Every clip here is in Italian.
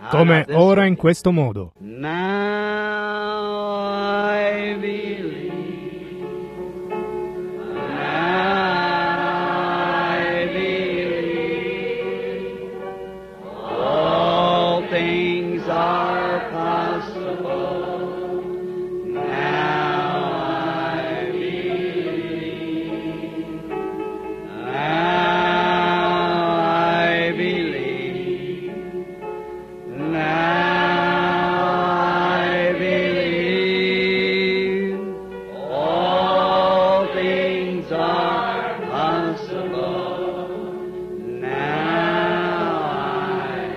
come ora in questo modo. Now I believe. Now I believe. All things are possible. Now I believe. Now I believe. Now I believe. All things are possible. Now I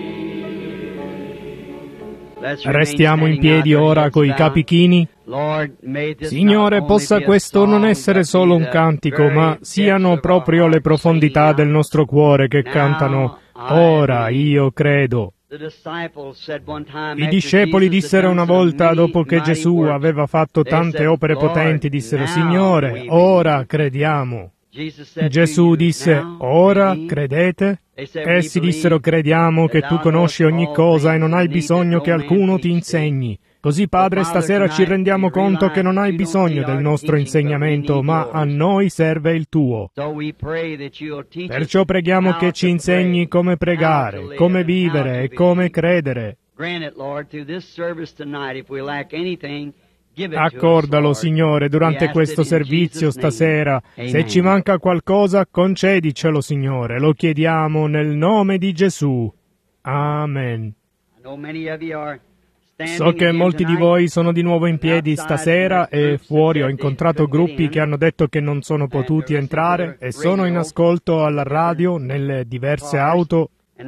believe. Restiamo in piedi ora coi capi chini. Signore, possa questo non essere solo un cantico, ma siano proprio le profondità del nostro cuore che cantano «Ora io credo». I discepoli dissero una volta, dopo che Gesù aveva fatto tante opere potenti, dissero «Signore, ora crediamo». Gesù disse «Ora credete?» Essi dissero «Crediamo che tu conosci ogni cosa e non hai bisogno che alcuno ti insegni». Così, Padre, stasera ci rendiamo conto che non hai bisogno del nostro insegnamento, ma a noi serve il tuo. Perciò preghiamo che ci insegni come pregare, come vivere e come credere. Accordalo, Signore, durante questo servizio stasera. Se ci manca qualcosa, concedicelo, Signore. Lo chiediamo nel nome di Gesù. Amen. So che molti di voi sono di nuovo in piedi stasera e fuori ho incontrato gruppi che hanno detto che non sono potuti entrare e sono in ascolto alla radio, nelle diverse auto.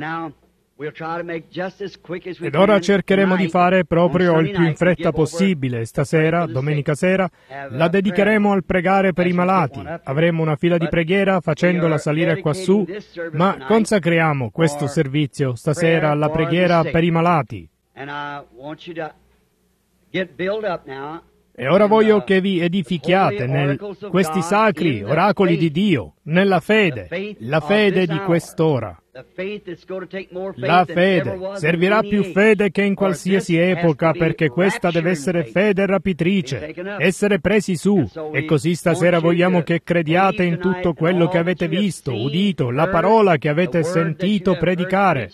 Ed ora cercheremo di fare proprio il più in fretta possibile. Stasera, domenica sera, la dedicheremo al pregare per i malati. Avremo una fila di preghiera facendola salire quassù, ma consacriamo questo servizio stasera alla preghiera per i malati. E ora voglio che vi edifichiate in questi sacri oracoli di Dio, nella fede, la fede di quest'ora. La fede servirà più fede che in qualsiasi epoca, perché questa deve essere fede rapitrice, essere presi su. E così stasera vogliamo che crediate in tutto quello che avete visto, udito, la parola che avete sentito predicare.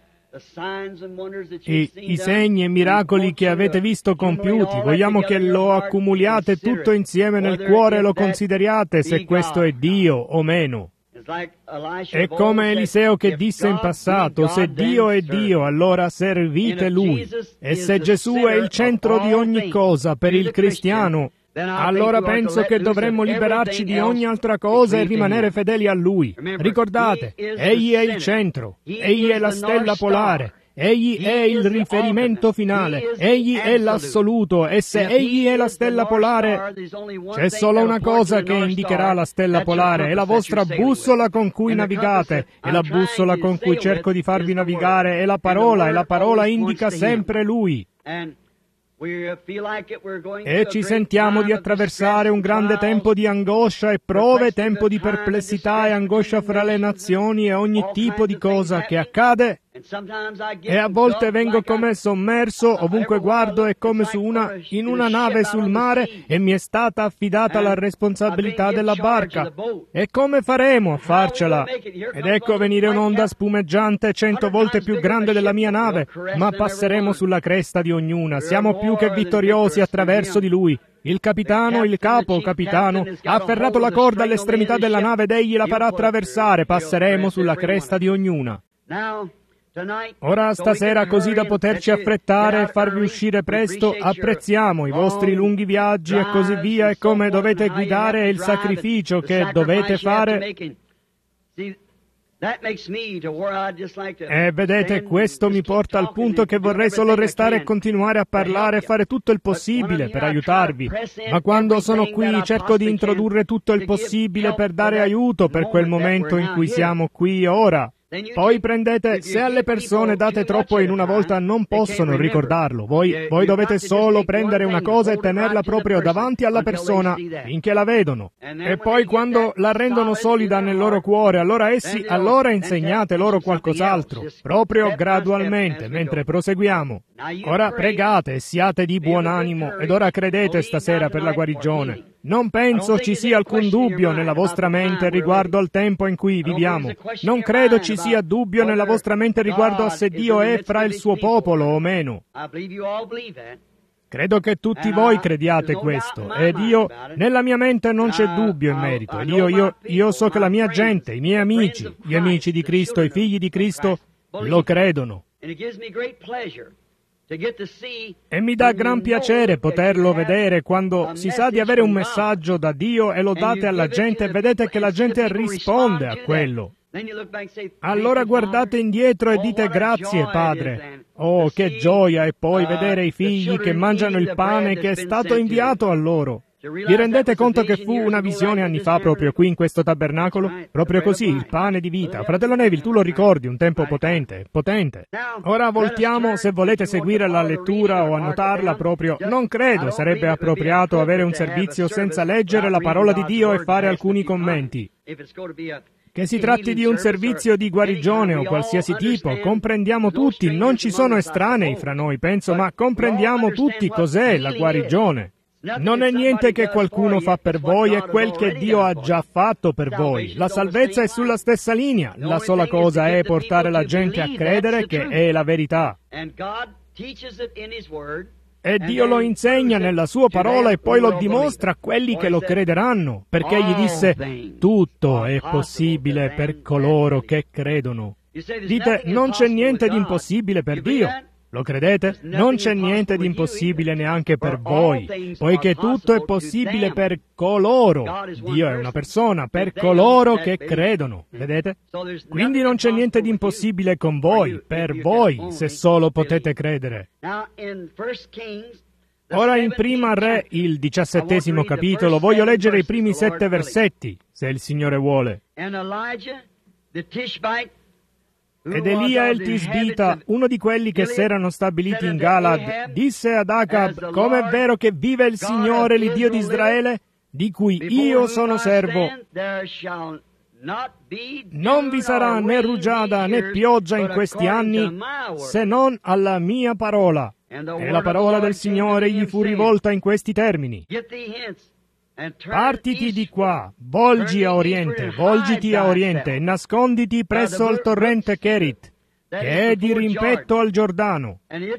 I segni e miracoli che avete visto compiuti, vogliamo che lo accumuliate tutto insieme nel cuore e lo consideriate se questo è Dio o meno. È come Eliseo che disse in passato, se Dio è Dio, allora servite Lui. E se Gesù è il centro di ogni cosa per il cristiano, allora penso che dovremmo liberarci di ogni altra cosa e rimanere fedeli a Lui. Ricordate, Egli è il centro, Egli è la stella polare, Egli è il riferimento finale, Egli è l'assoluto, e se Egli è la stella polare, c'è solo una cosa che indicherà la stella polare, è la vostra bussola con cui navigate, e la bussola con cui cerco di farvi navigare è la parola, e la parola indica sempre Lui. E ci sentiamo di attraversare un grande tempo di angoscia e prove, tempo di perplessità e angoscia fra le nazioni e ogni tipo di cosa che accade. E a volte vengo come sommerso, ovunque guardo è come in una nave sul mare e mi è stata affidata la responsabilità della barca. E come faremo a farcela? Ed ecco venire un'onda spumeggiante 100 volte più grande della mia nave, ma passeremo sulla cresta di ognuna. Siamo più che vittoriosi attraverso di Lui. Il capitano, il capo capitano, ha afferrato la corda all'estremità della nave ed egli la farà attraversare. Passeremo sulla cresta di ognuna. Ora stasera, così da poterci affrettare e farvi uscire presto, apprezziamo i vostri lunghi viaggi e così via, e come dovete guidare e il sacrificio che dovete fare. E vedete, questo mi porta al punto che vorrei solo restare e continuare a parlare e fare tutto il possibile per aiutarvi. Ma quando sono qui cerco di introdurre tutto il possibile per dare aiuto per quel momento in cui siamo qui ora. Poi prendete, se alle persone date troppo in una volta non possono ricordarlo, voi dovete solo prendere una cosa e tenerla proprio davanti alla persona finché la vedono. E poi quando la rendono solida nel loro cuore, allora insegnate loro qualcos'altro, proprio gradualmente, mentre proseguiamo. Ora pregate e siate di buon animo, ed ora credete stasera per la guarigione. Non penso ci sia alcun dubbio nella vostra mente riguardo al tempo in cui viviamo. Non credo ci sia dubbio nella vostra mente riguardo a se Dio è fra il suo popolo o meno. Credo che tutti voi crediate questo, ed io, nella mia mente non c'è dubbio in merito, ed io so che la mia gente, i miei amici, gli amici di Cristo, i figli di Cristo, lo credono. E mi dà gran piacere poterlo vedere quando si sa di avere un messaggio da Dio e lo date alla gente e vedete che la gente risponde a quello. Allora guardate indietro e dite grazie, Padre. Oh, che gioia! E poi vedere i figli che mangiano il pane che è stato inviato a loro. Vi rendete conto che fu una visione anni fa proprio qui in questo tabernacolo? Proprio così, il pane di vita. Fratello Neville, tu lo ricordi, un tempo potente, potente. Ora voltiamo, se volete seguire la lettura o annotarla proprio. Non credo sarebbe appropriato avere un servizio senza leggere la parola di Dio e fare alcuni commenti. Che si tratti di un servizio di guarigione o qualsiasi tipo, comprendiamo tutti, non ci sono estranei fra noi, penso, ma comprendiamo tutti cos'è la guarigione. Non è niente che qualcuno fa per voi, è quel che Dio ha già fatto per voi. La salvezza è sulla stessa linea. La sola cosa è portare la gente a credere che è la verità. E Dio lo insegna nella sua parola e poi lo dimostra a quelli che lo crederanno, perché gli disse: tutto è possibile per coloro che credono. Dite, non c'è niente di impossibile per Dio. Lo credete? Non c'è niente di impossibile neanche per voi, poiché tutto è possibile per coloro. Dio è una persona, per coloro che credono. Vedete? Quindi non c'è niente di impossibile con voi, per voi, se solo potete credere. Ora in Prima Re, il 17° capitolo, voglio leggere i primi 7 versetti, se il Signore vuole. Ed Elia il Tisbita, uno di quelli che s'erano stabiliti in Galad, disse ad Acab: come è vero che vive il Signore, l'Iddio di Israele, di cui io sono servo, non vi sarà né rugiada né pioggia in questi anni, se non alla mia parola. E la parola del Signore gli fu rivolta in questi termini: partiti di qua, volgiti a oriente, e nasconditi presso il torrente Cherit, che è di rimpetto al Giordano.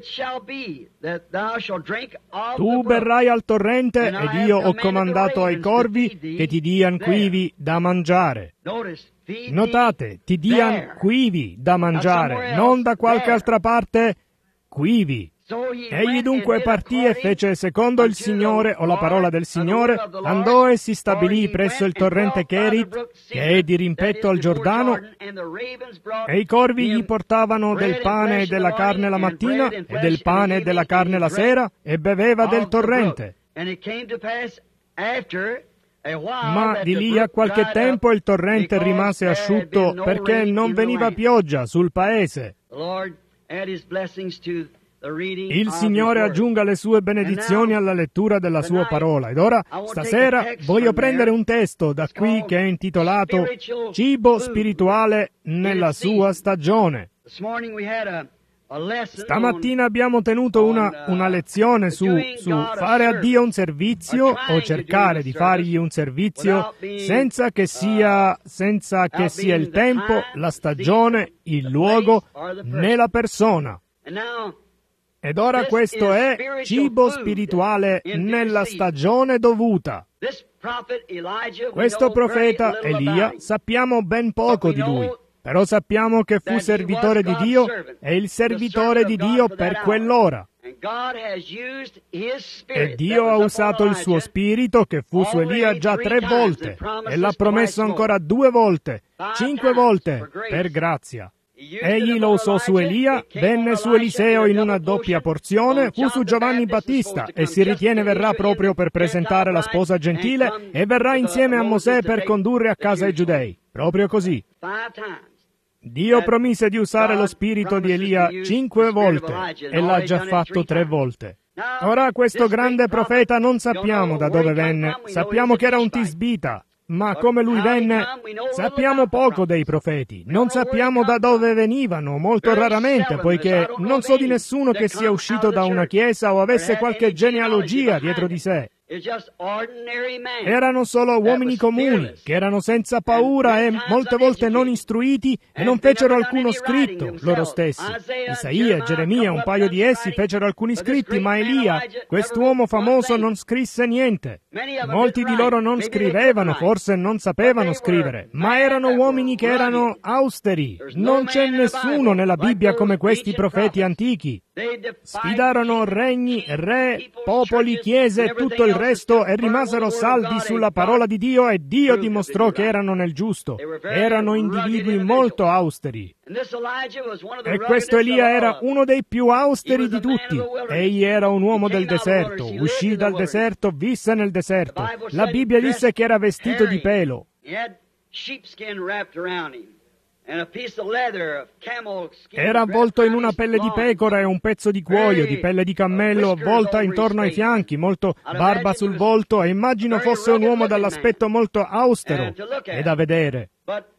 Tu berrai al torrente, ed io ho comandato ai corvi che ti diano quivi da mangiare. Notate, ti diano quivi da mangiare, non da qualche altra parte, quivi. Egli dunque partì e fece secondo il Signore, o la parola del Signore, andò e si stabilì presso il torrente Cherit, che è di rimpetto al Giordano, e i corvi gli portavano del pane e della carne la mattina, e del pane e della carne la sera, e beveva del torrente. Ma di lì a qualche tempo il torrente rimase asciutto, perché non veniva pioggia sul paese. Il Signore aggiunga le sue benedizioni alla lettura della sua parola. Ed ora, stasera, voglio prendere un testo da qui che è intitolato Cibo spirituale nella sua stagione. Stamattina abbiamo tenuto una lezione su fare a Dio un servizio o cercare di fargli un servizio senza che sia il tempo, la stagione, il luogo né la persona. Ed ora questo è cibo spirituale nella stagione dovuta. Questo profeta Elia sappiamo ben poco di lui, però sappiamo che fu servitore di Dio e il servitore di Dio per quell'ora. E Dio ha usato il suo spirito che fu su Elia già 3 volte e l'ha promesso ancora 2 volte, 5 volte per grazia. Egli lo usò su Elia, venne su Eliseo in una doppia porzione, fu su Giovanni Battista e si ritiene verrà proprio per presentare la sposa gentile e verrà insieme a Mosè per condurre a casa i giudei. Proprio così. Dio promise di usare lo spirito di Elia 5 volte e l'ha già fatto 3 volte. Ora questo grande profeta non sappiamo da dove venne, sappiamo che era un tisbita, ma come lui venne, sappiamo poco dei profeti, non sappiamo da dove venivano, molto raramente, poiché non so di nessuno che sia uscito da una chiesa o avesse qualche genealogia dietro di sé. Erano solo uomini comuni, che erano senza paura e molte volte non istruiti e non fecero alcuno scritto loro stessi. Isaia e Geremia, un paio di essi, fecero alcuni scritti, ma Elia, quest'uomo famoso, non scrisse niente. Molti di loro non scrivevano, forse non sapevano scrivere, ma erano uomini che erano austeri. Non c'è nessuno nella Bibbia come questi profeti antichi. Sfidarono regni, re, popoli, chiese e tutto il resto e rimasero saldi sulla parola di Dio e Dio dimostrò che erano nel giusto. Erano individui molto austeri. E questo Elia era uno dei più austeri di tutti. Egli era un uomo del deserto, uscì dal deserto, visse nel deserto. La Bibbia disse che era vestito di pelo. Era avvolto in una pelle di pecora e un pezzo di cuoio, di pelle di cammello, avvolta intorno ai fianchi, molto barba sul volto, e immagino fosse un uomo dall'aspetto molto austero e da vedere.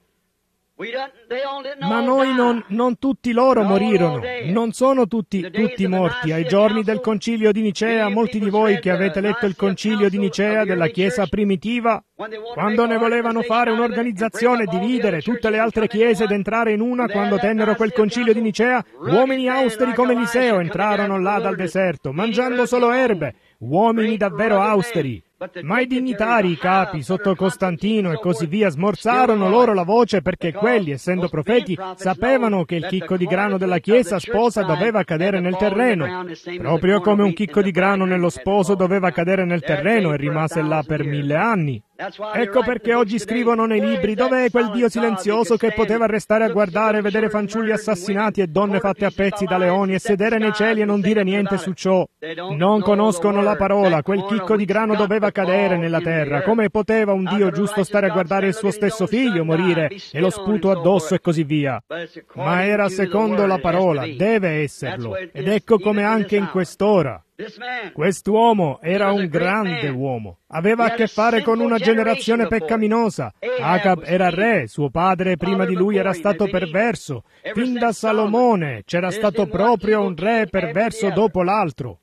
Ma noi non tutti loro morirono, non sono tutti morti. Ai giorni del concilio di Nicea, molti di voi che avete letto il concilio di Nicea della Chiesa primitiva, quando ne volevano fare un'organizzazione, dividere tutte le altre chiese ed entrare in una, quando tennero quel concilio di Nicea, uomini austeri come Eliseo entrarono là dal deserto, mangiando solo erbe, uomini davvero austeri. Ma i dignitari, i capi, sotto Costantino e così via, smorzarono loro la voce perché quelli, essendo profeti, sapevano che il chicco di grano della Chiesa sposa doveva cadere nel terreno, proprio come un chicco di grano nello sposo doveva cadere nel terreno e rimase là per 1000 anni. Ecco perché oggi scrivono nei libri: dov'è quel Dio silenzioso che poteva restare a guardare, vedere fanciulli assassinati e donne fatte a pezzi da leoni e sedere nei cieli e non dire niente su ciò? Non conoscono la parola. Quel chicco di grano doveva cadere nella terra. Come poteva un Dio giusto stare a guardare il suo stesso figlio morire e lo sputo addosso e così via? Ma era secondo la parola, deve esserlo. Ed ecco come anche in quest'ora. Quest'uomo era un grande uomo. Aveva a che fare con una generazione peccaminosa. Acab era re, suo padre prima di lui era stato perverso. Fin da Salomone c'era stato proprio un re perverso dopo l'altro.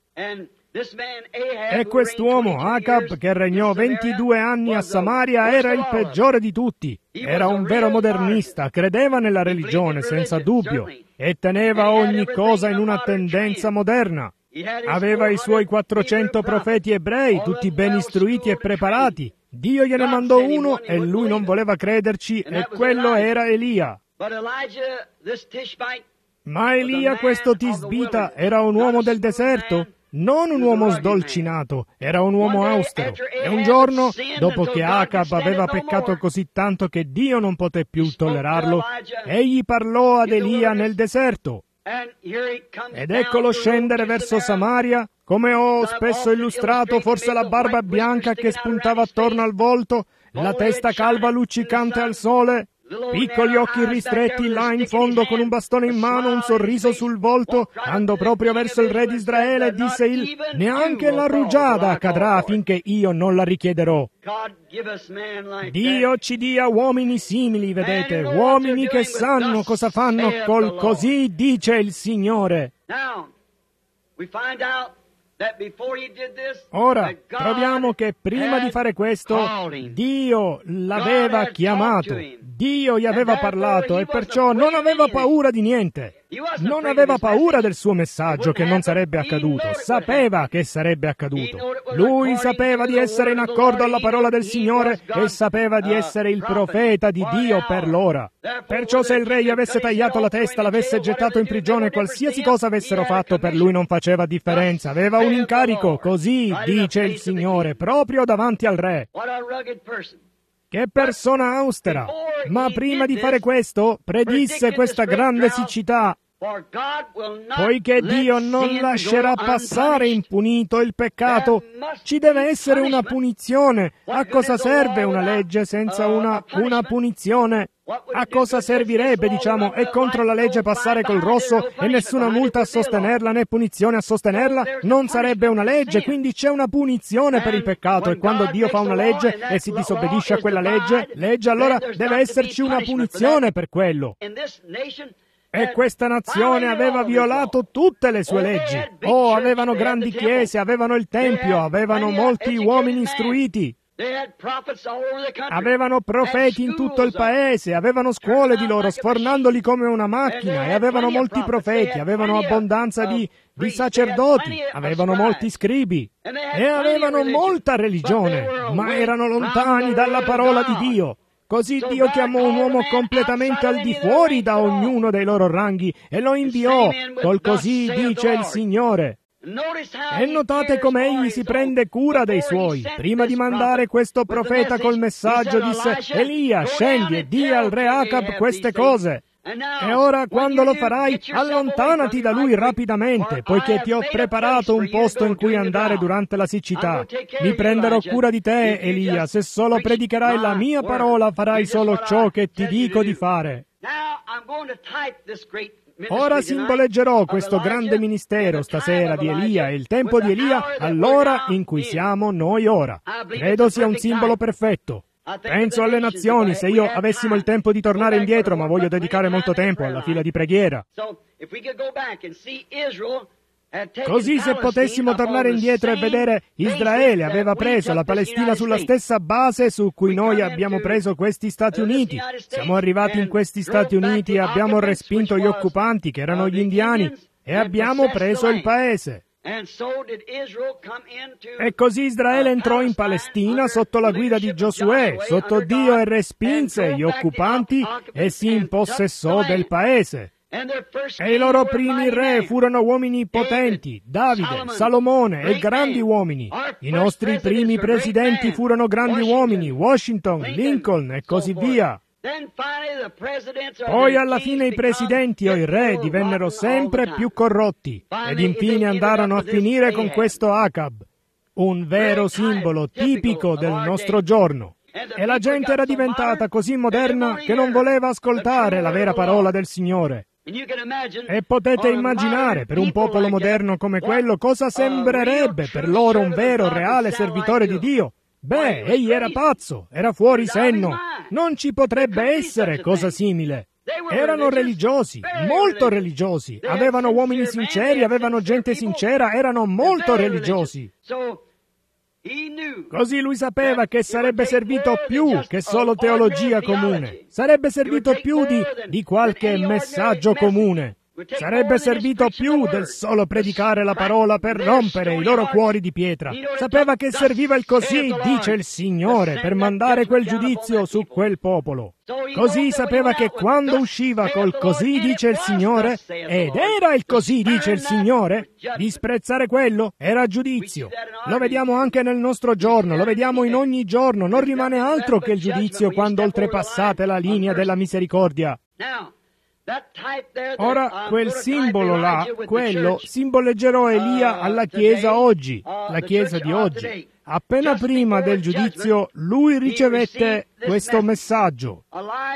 E quest'uomo, Acab, che regnò 22 anni a Samaria, era il peggiore di tutti. Era un vero modernista, credeva nella religione senza dubbio e teneva ogni cosa in una tendenza moderna. Aveva i suoi 400 profeti ebrei, tutti ben istruiti e preparati. Dio gliene mandò uno e lui non voleva crederci, e quello era Elia. Ma Elia, questo tisbita, era un uomo del deserto? Non un uomo sdolcinato, era un uomo austero. E un giorno, dopo che Acab aveva peccato così tanto che Dio non poté più tollerarlo, egli parlò ad Elia nel deserto. Ed eccolo scendere verso Samaria, come ho spesso illustrato, forse la barba bianca che spuntava attorno al volto, la testa calva luccicante al sole, piccoli occhi ristretti là in fondo con un bastone in mano, un sorriso sul volto, andò proprio verso il re di Israele e disse: neanche la rugiada cadrà finché io non la richiederò. Dio ci dia uomini simili, vedete, uomini che sanno cosa fanno col così dice il Signore. Ora, troviamo che prima di fare questo, Dio l'aveva chiamato, Dio gli aveva parlato e perciò non aveva paura di niente. Non aveva paura del suo messaggio che non sarebbe accaduto, sapeva che sarebbe accaduto. Lui sapeva di essere in accordo alla parola del Signore e sapeva di essere il profeta di Dio per l'ora. Perciò se il re gli avesse tagliato la testa, l'avesse gettato in prigione, qualsiasi cosa avessero fatto per lui non faceva differenza. Aveva un incarico, così dice il Signore, proprio davanti al re. Che persona austera! Ma prima di fare questo, predisse questa grande siccità. Poiché Dio non lascerà passare impunito il peccato, ci deve essere una punizione. A cosa serve una legge senza una punizione? A cosa servirebbe, è contro la legge passare col rosso e nessuna multa a sostenerla né punizione a sostenerla? Non sarebbe una legge, quindi c'è una punizione per il peccato, e quando Dio fa una legge e si disobbedisce a quella legge, allora deve esserci una punizione per quello. E questa nazione aveva violato tutte le sue leggi. Avevano grandi chiese, avevano il Tempio, avevano molti uomini istruiti. Avevano profeti in tutto il paese, avevano scuole di loro, sfornandoli come una macchina, e avevano molti profeti, avevano abbondanza di sacerdoti, avevano molti scribi, e avevano molta religione, ma erano lontani dalla parola di Dio. Così Dio chiamò un uomo completamente al di fuori da ognuno dei loro ranghi e lo inviò col così dice il Signore. E notate come egli si prende cura dei suoi. Prima di mandare questo profeta col messaggio disse: Elia, scendi e di al re Acab queste cose. E ora, quando lo farai, allontanati da lui rapidamente, poiché ti ho preparato un posto in cui andare durante la siccità. Mi prenderò cura di te, Elia, se solo predicherai la mia parola, farai solo ciò che ti dico di fare. Ora simboleggerò questo grande ministero stasera di Elia e il tempo di Elia all'ora in cui siamo noi ora. Credo sia un simbolo perfetto. Penso alle nazioni, se io avessimo il tempo di tornare indietro, ma voglio dedicare molto tempo alla fila di preghiera. Così se potessimo tornare indietro e vedere Israele aveva preso la Palestina sulla stessa base su cui noi abbiamo preso questi Stati Uniti. Siamo arrivati in questi Stati Uniti e abbiamo respinto gli occupanti, che erano gli indiani, e abbiamo preso il paese. E così Israele entrò in Palestina sotto la guida di Giosuè, sotto Dio, e respinse gli occupanti e si impossessò del paese. E i loro primi re furono uomini potenti, Davide, Salomone e grandi uomini. I nostri primi presidenti furono grandi uomini, Washington, Lincoln e così via. Poi alla fine i presidenti o i re divennero sempre più corrotti ed infine andarono a finire con questo Acab, un vero simbolo tipico del nostro giorno. E la gente era diventata così moderna che non voleva ascoltare la vera parola del Signore. E potete immaginare, per un popolo moderno come quello, cosa sembrerebbe per loro un vero, reale servitore di Dio. Beh, egli era pazzo, era fuori senno. Non ci potrebbe essere cosa simile. Erano religiosi, molto religiosi. Avevano uomini sinceri, avevano gente sincera, erano molto religiosi. Così lui sapeva che sarebbe servito più che solo teologia comune. Sarebbe servito più di qualche messaggio comune. Sarebbe servito più del solo predicare la parola per rompere i loro cuori di pietra. Sapeva che serviva il così dice il Signore per mandare quel giudizio su quel popolo. Così sapeva che quando usciva col così dice il Signore, ed era il così dice il Signore, disprezzare quello era giudizio. Lo vediamo anche nel nostro giorno, lo vediamo in ogni giorno, non rimane altro che il giudizio quando oltrepassate la linea della misericordia. Ora, quel simbolo là, quello, simboleggerò Elia alla Chiesa oggi, la Chiesa di oggi. Appena prima del giudizio, lui ricevette questo messaggio.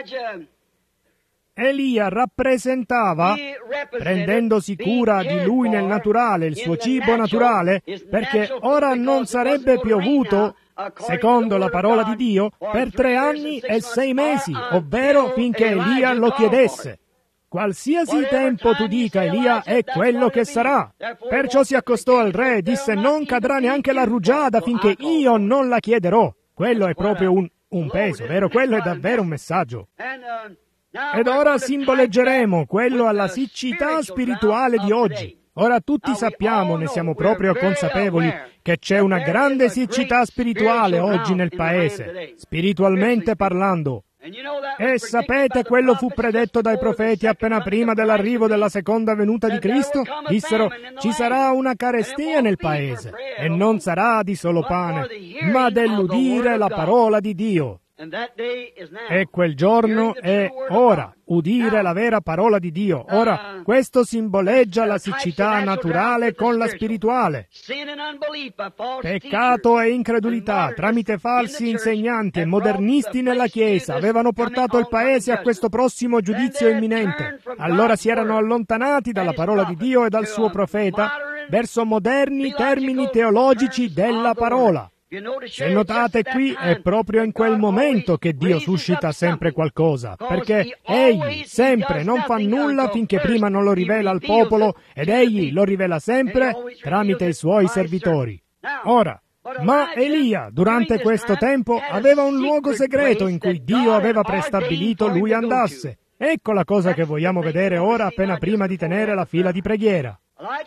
Elia rappresentava, prendendosi cura di lui nel naturale, il suo cibo naturale, perché ora non sarebbe piovuto, secondo la parola di Dio, per 3 anni e 6 mesi, ovvero finché Elia lo chiedesse. Qualsiasi tempo tu dica, Elia, è quello che sarà. Perciò si accostò al re e disse: non cadrà neanche la rugiada finché io non la chiederò. Quello è proprio un peso, vero? Quello è davvero un messaggio. Ed ora simboleggeremo quello alla siccità spirituale di oggi. Ora tutti sappiamo, ne siamo proprio consapevoli, che c'è una grande siccità spirituale oggi nel paese, spiritualmente parlando. E sapete, quello fu predetto dai profeti appena prima dell'arrivo della seconda venuta di Cristo. Dissero: ci sarà una carestia nel paese, e non sarà di solo pane, ma dell'udire la parola di Dio. E quel giorno è ora, udire la vera parola di Dio. Ora, questo simboleggia la siccità naturale con la spirituale. Peccato e incredulità tramite falsi insegnanti e modernisti nella Chiesa avevano portato il Paese a questo prossimo giudizio imminente. Allora si erano allontanati dalla parola di Dio e dal suo profeta verso moderni termini teologici della parola. Se notate qui, è proprio in quel momento che Dio suscita sempre qualcosa, perché Egli sempre non fa nulla finché prima non lo rivela al popolo, ed Egli lo rivela sempre tramite i suoi servitori. Ora, ma Elia, durante questo tempo, aveva un luogo segreto in cui Dio aveva prestabilito lui andasse. Ecco la cosa che vogliamo vedere ora appena prima di tenere la fila di preghiera.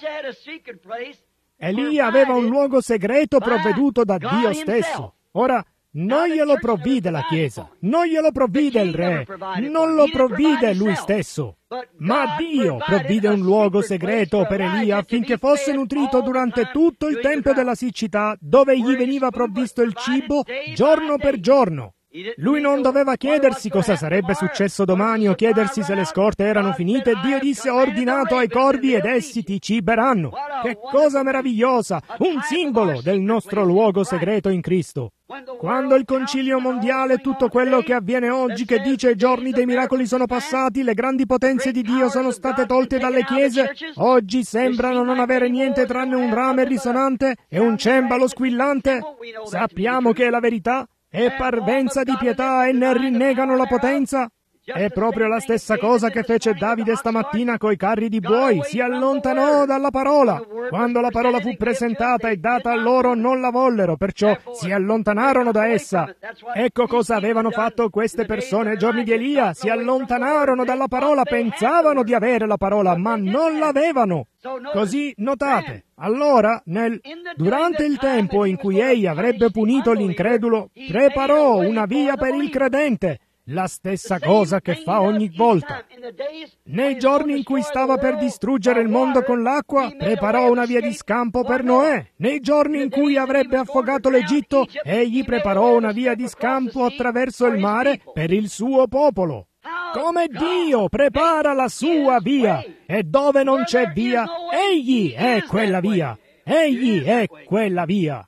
Elia aveva un luogo segreto provveduto da Dio stesso. Ora, non glielo provvide la Chiesa, non glielo provvide il Re, non lo provvide lui stesso. Ma Dio provvide un luogo segreto per Elia affinché fosse nutrito durante tutto il tempo della siccità, dove gli veniva provvisto il cibo giorno per giorno. Lui non doveva chiedersi cosa sarebbe successo domani o chiedersi se le scorte erano finite. Dio disse: ho ordinato ai corvi ed essi ti ciberanno. Che cosa meravigliosa! Un simbolo del nostro luogo segreto in Cristo. Quando il Concilio Mondiale, tutto quello che avviene oggi, che dice i giorni dei miracoli sono passati, le grandi potenze di Dio sono state tolte dalle chiese, oggi sembrano non avere niente tranne un rame risonante e un cembalo squillante. Sappiamo che è la verità. E parvenza di pietà e ne rinnegano la potenza? È proprio la stessa cosa che fece Davide stamattina coi carri di buoi, si allontanò dalla parola. Quando la parola fu presentata e data a loro non la vollero, perciò si allontanarono da essa. Ecco cosa avevano fatto queste persone ai giorni di Elia, si allontanarono dalla parola, pensavano di avere la parola, ma non l'avevano. Così, notate, allora, durante il tempo in cui egli avrebbe punito l'incredulo, preparò una via per il credente. La stessa cosa che fa ogni volta. Nei giorni in cui stava per distruggere il mondo con l'acqua, preparò una via di scampo per Noè. Nei giorni in cui avrebbe affogato l'Egitto, egli preparò una via di scampo attraverso il mare per il suo popolo. Come Dio prepara la sua via, e dove non c'è via, egli è quella via. Egli è quella via.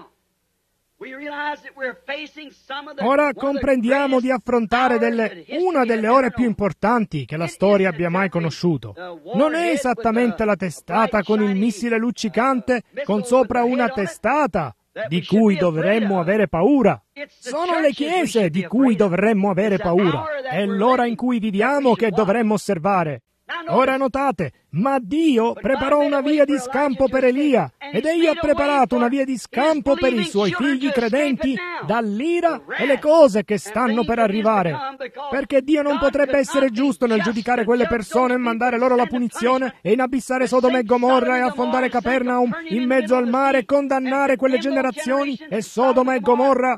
Ora comprendiamo di affrontare una delle ore più importanti che la storia abbia mai conosciuto. Non è esattamente la testata con il missile luccicante con sopra una testata di cui dovremmo avere paura. Sono le chiese di cui dovremmo avere paura. È l'ora in cui viviamo che dovremmo osservare. Ora notate, ma Dio preparò una via di scampo per Elia, ed egli ha preparato una via di scampo per i suoi figli credenti dall'ira e le cose che stanno per arrivare. Perché Dio non potrebbe essere giusto nel giudicare quelle persone e mandare loro la punizione e inabissare Sodoma e Gomorra e affondare Capernaum in mezzo al mare e condannare quelle generazioni e Sodoma e Gomorra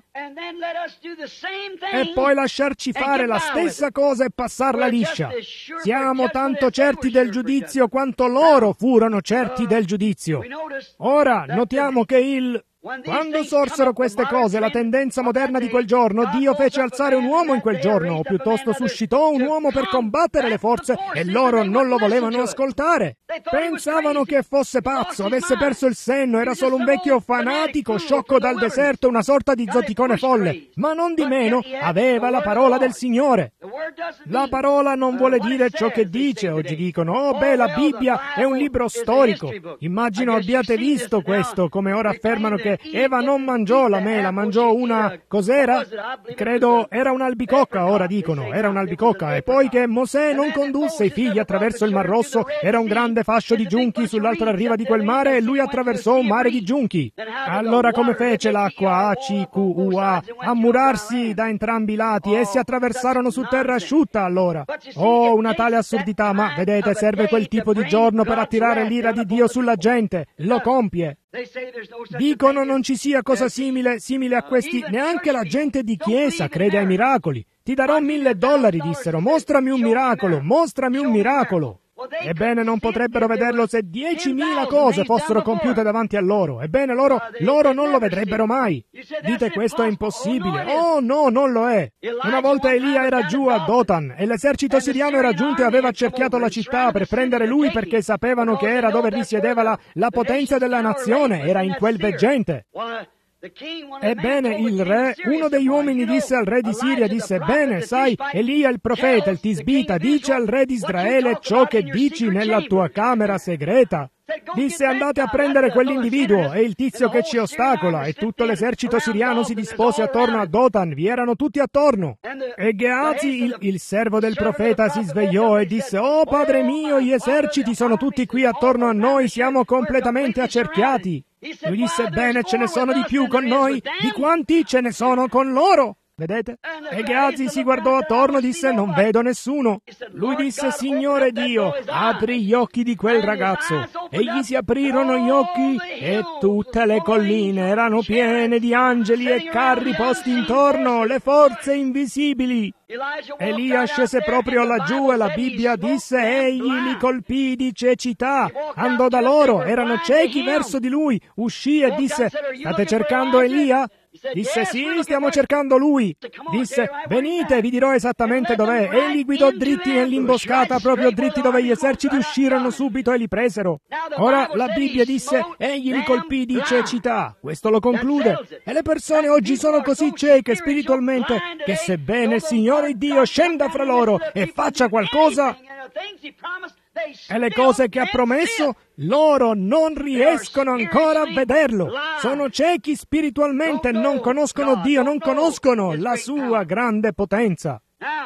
e poi lasciarci fare la stessa cosa e passarla liscia. Siamo tanto certi del giudizio quanto loro furono certi del giudizio. Ora notiamo che quando sorsero queste cose, la tendenza moderna di quel giorno, Dio fece alzare un uomo in quel giorno, o piuttosto suscitò un uomo per combattere le forze, e loro non lo volevano ascoltare. Pensavano che fosse pazzo, avesse perso il senno, era solo un vecchio fanatico, sciocco dal deserto, una sorta di zoticone folle. Ma non di meno, aveva la parola del Signore. La parola non vuole dire ciò che dice. Oggi dicono: oh beh, la Bibbia è un libro storico. Immagino abbiate visto questo, come ora affermano che Eva non mangiò la mela, mangiò una... cos'era? Credo era un'albicocca, ora dicono, era un'albicocca. E poi che Mosè non condusse i figli attraverso il Mar Rosso, era un grande fascio di giunchi sull'altra riva di quel mare e lui attraversò un mare di giunchi. Allora come fece l'acqua ACQUA a murarsi da entrambi i lati? Essi attraversarono su terra asciutta allora. Oh, una tale assurdità, ma vedete, serve quel tipo di giorno per attirare l'ira di Dio sulla gente. Lo compie. Dicono non ci sia cosa simile a questi, neanche la gente di chiesa crede ai miracoli. Ti darò $1,000, dissero, mostrami un miracolo, mostrami un miracolo. Ebbene, non potrebbero vederlo se 10.000 cose fossero compiute davanti a loro. Ebbene, loro non lo vedrebbero mai. Dite, questo è impossibile. Oh, no, non lo è. Una volta Elia era giù a Dotan e l'esercito siriano era giunto e aveva accerchiato la città per prendere lui, perché sapevano che era dove risiedeva la potenza della nazione, era in quel veggente. Ebbene, il re, uno degli uomini disse al re di Siria, disse, bene, sai, Elia il profeta, il tisbita, dice al re di Israele ciò che dici nella tua camera segreta. Disse, andate a prendere quell'individuo, è il tizio che ci ostacola, e tutto l'esercito siriano si dispose attorno a Dotan, vi erano tutti attorno. E Gehazi, il servo del profeta, si svegliò e disse, oh padre mio, gli eserciti sono tutti qui attorno a noi, siamo completamente accerchiati. Lui disse, bene, ce ne sono di più con noi, di quanti ce ne sono con loro? Vedete? E Gehazi si guardò attorno e disse, non vedo nessuno. Lui disse, Signore Dio, apri gli occhi di quel ragazzo. E gli si aprirono gli occhi e tutte le colline erano piene di angeli e carri posti intorno, le forze invisibili. Elia scese proprio laggiù e la Bibbia disse, egli li colpì di cecità, andò da loro, erano ciechi verso di lui, uscì e disse, state cercando Elia? Disse, sì, stiamo cercando lui. Disse, venite, vi dirò esattamente dov'è. E li guidò dritti nell'imboscata, proprio dritti dove gli eserciti uscirono subito e li presero. Ora la Bibbia disse, egli li colpì di cecità. Questo lo conclude. E le persone oggi sono così cieche spiritualmente che sebbene il Signore Dio scenda fra loro e faccia qualcosa, e le cose che ha promesso, loro non riescono ancora a vederlo. Sono ciechi spiritualmente, non conoscono Dio, non conoscono la sua grande potenza.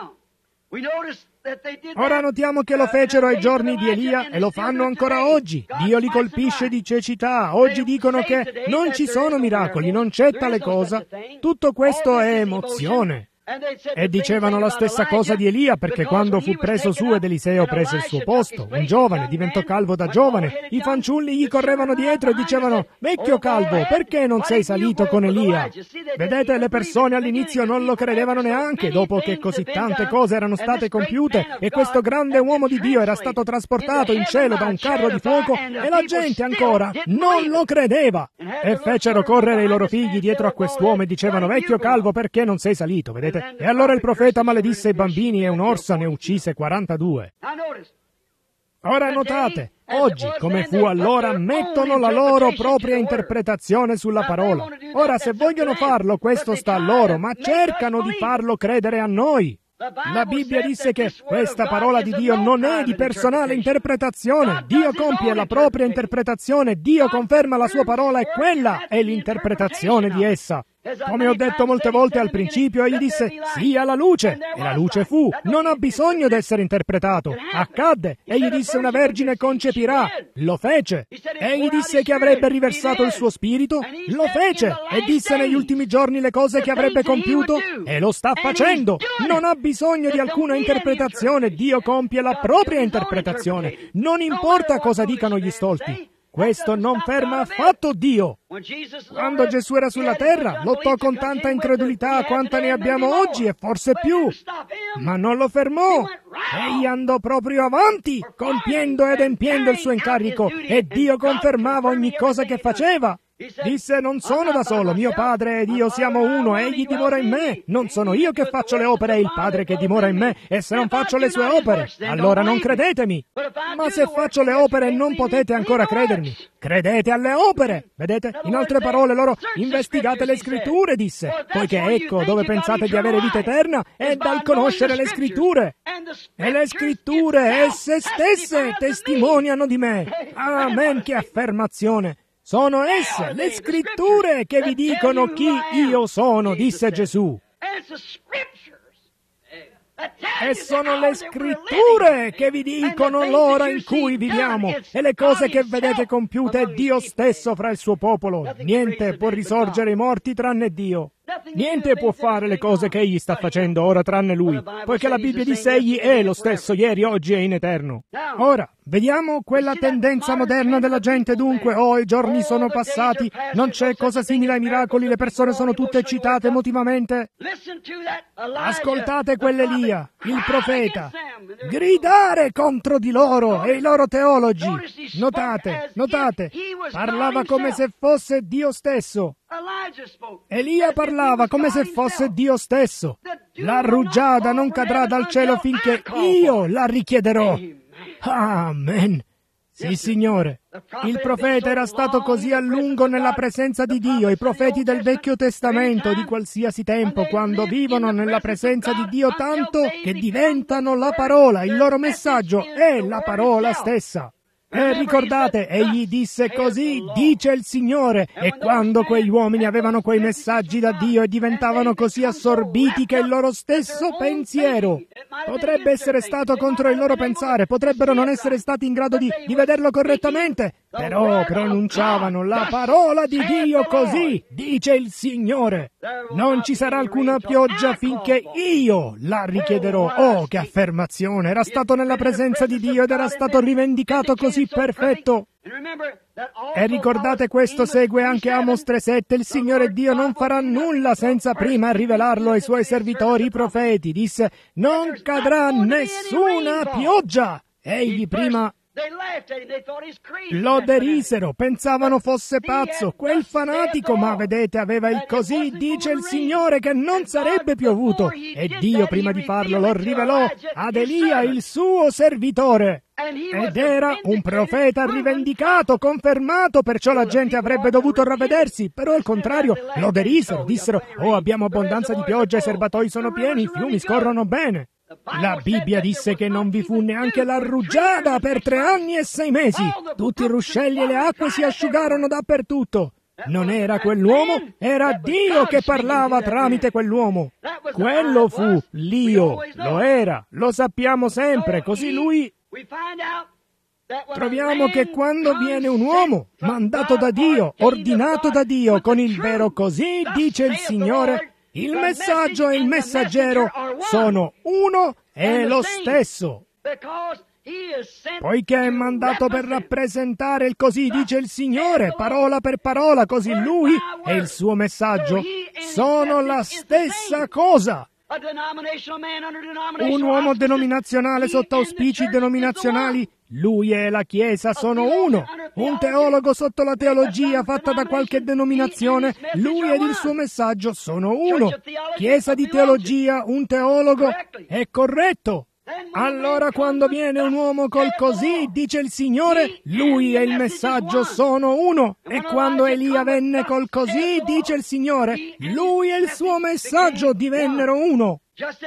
Ora notiamo che lo fecero ai giorni di Elia e lo fanno ancora oggi. Dio li colpisce di cecità. Oggi dicono che non ci sono miracoli, non c'è tale cosa. Tutto questo è emozione. E dicevano la stessa cosa di Elia, perché quando fu preso su ed Eliseo prese il suo posto, un giovane diventò calvo da giovane, i fanciulli gli correvano dietro e dicevano, vecchio calvo, perché non sei salito con Elia? Vedete, le persone all'inizio non lo credevano neanche, dopo che così tante cose erano state compiute e questo grande uomo di Dio era stato trasportato in cielo da un carro di fuoco e la gente ancora non lo credeva. E fecero correre i loro figli dietro a quest'uomo e dicevano, vecchio calvo, perché non sei salito? Vedete? E allora il profeta maledisse i bambini e un'orsa ne uccise 42. Ora notate, oggi, come fu allora, mettono la loro propria interpretazione sulla parola. Ora, se vogliono farlo, questo sta a loro, ma cercano di farlo credere a noi. La Bibbia disse che questa parola di Dio non è di personale interpretazione. Dio compie la propria interpretazione, Dio conferma la sua parola e quella è l'interpretazione di essa. Come ho detto molte volte al principio, egli disse, sia la luce, e la luce fu. Non ha bisogno di essere interpretato. Accadde. Egli disse, una vergine concepirà. Lo fece. Egli disse che avrebbe riversato il suo spirito. Lo fece. E disse negli ultimi giorni le cose che avrebbe compiuto. E lo sta facendo. Non ha bisogno di alcuna interpretazione. Dio compie la propria interpretazione. Non importa cosa dicano gli stolti. Questo non ferma affatto Dio. Quando Gesù era sulla terra, lottò con tanta incredulità quanta ne abbiamo oggi e forse più. Ma non lo fermò. Egli andò proprio avanti, compiendo ed adempiendo il suo incarico, e Dio confermava ogni cosa che faceva. Disse, non sono da solo, mio Padre ed io siamo uno, egli dimora in me. Non sono io che faccio le opere, è il Padre che dimora in me, e se non faccio le sue opere, allora non credetemi. Ma se faccio le opere non potete ancora credermi. Credete alle opere. Vedete? In altre parole, loro, investigate le scritture, disse, poiché ecco dove pensate di avere vita eterna è dal conoscere le scritture. E le scritture esse stesse testimoniano di me. Amen, che affermazione. Sono esse, le scritture, che vi dicono chi io sono, disse Gesù. E sono le scritture che vi dicono l'ora in cui viviamo e le cose che vedete compiute è Dio stesso fra il suo popolo. Niente può risorgere i morti tranne Dio. Niente può fare le cose che egli sta facendo ora tranne lui, poiché la Bibbia disse egli è lo stesso ieri, oggi e in eterno. Ora, Vediamo quella tendenza moderna della gente dunque. Oh, i giorni sono passati, non c'è cosa simile ai miracoli, le persone sono tutte eccitate emotivamente. Ascoltate quell'Elia, il profeta, gridare contro di loro e i loro teologi. Notate, parlava come se fosse Dio stesso. Elia parlava come se fosse Dio stesso. La rugiada non cadrà dal cielo finché io la richiederò. Amen. Sì, Signore. Il profeta era stato così a lungo nella presenza di Dio. I profeti del Vecchio Testamento, di qualsiasi tempo, quando vivono nella presenza di Dio tanto che diventano la parola, il loro messaggio è la parola stessa. E ricordate, egli disse così, dice il Signore, e quando quegli uomini avevano quei messaggi da Dio e diventavano così assorbiti che il loro stesso pensiero potrebbe essere stato contro il loro pensare, potrebbero non essere stati in grado di vederlo correttamente, però pronunciavano la parola di Dio così, dice il Signore. Non ci sarà alcuna pioggia finché io la richiederò. Oh, che affermazione! Era stato nella presenza di Dio ed era stato rivendicato così perfetto. E ricordate, questo segue anche Amos 3:7. Il Signore Dio non farà nulla senza prima rivelarlo ai suoi servitori i profeti. Disse, non cadrà nessuna pioggia. Egli prima lo derisero, pensavano fosse pazzo, quel fanatico, ma vedete, aveva il così dice il Signore che non sarebbe piovuto. E Dio prima di farlo lo rivelò ad Elia, il suo servitore. Ed era un profeta rivendicato, confermato, perciò la gente avrebbe dovuto ravvedersi, però al contrario lo derisero, dissero, oh, abbiamo abbondanza di pioggia, i serbatoi sono pieni, i fiumi scorrono bene. La Bibbia disse che non vi fu neanche la rugiada per 3 anni e 6 mesi. Tutti i ruscelli e le acque si asciugarono dappertutto. Non era quell'uomo, era Dio che parlava tramite quell'uomo. Quello fu l'Io, lo era, lo sappiamo sempre, così lui... Troviamo che quando viene un uomo, mandato da Dio, ordinato da Dio, con il vero così dice il Signore, il messaggio e il messaggero sono uno e lo stesso. Poiché è mandato per rappresentare il così dice il Signore, parola per parola, così lui e il suo messaggio sono la stessa cosa. Un uomo denominazionale sotto auspici denominazionali, lui e la Chiesa sono uno. Un teologo sotto la teologia fatta da qualche denominazione, lui ed il suo messaggio sono uno. Chiesa di teologia, un teologo, è corretto. Allora quando viene un uomo col così, dice il Signore, lui e il messaggio sono uno. E quando Elia venne col così, dice il Signore, lui e il suo messaggio divennero uno.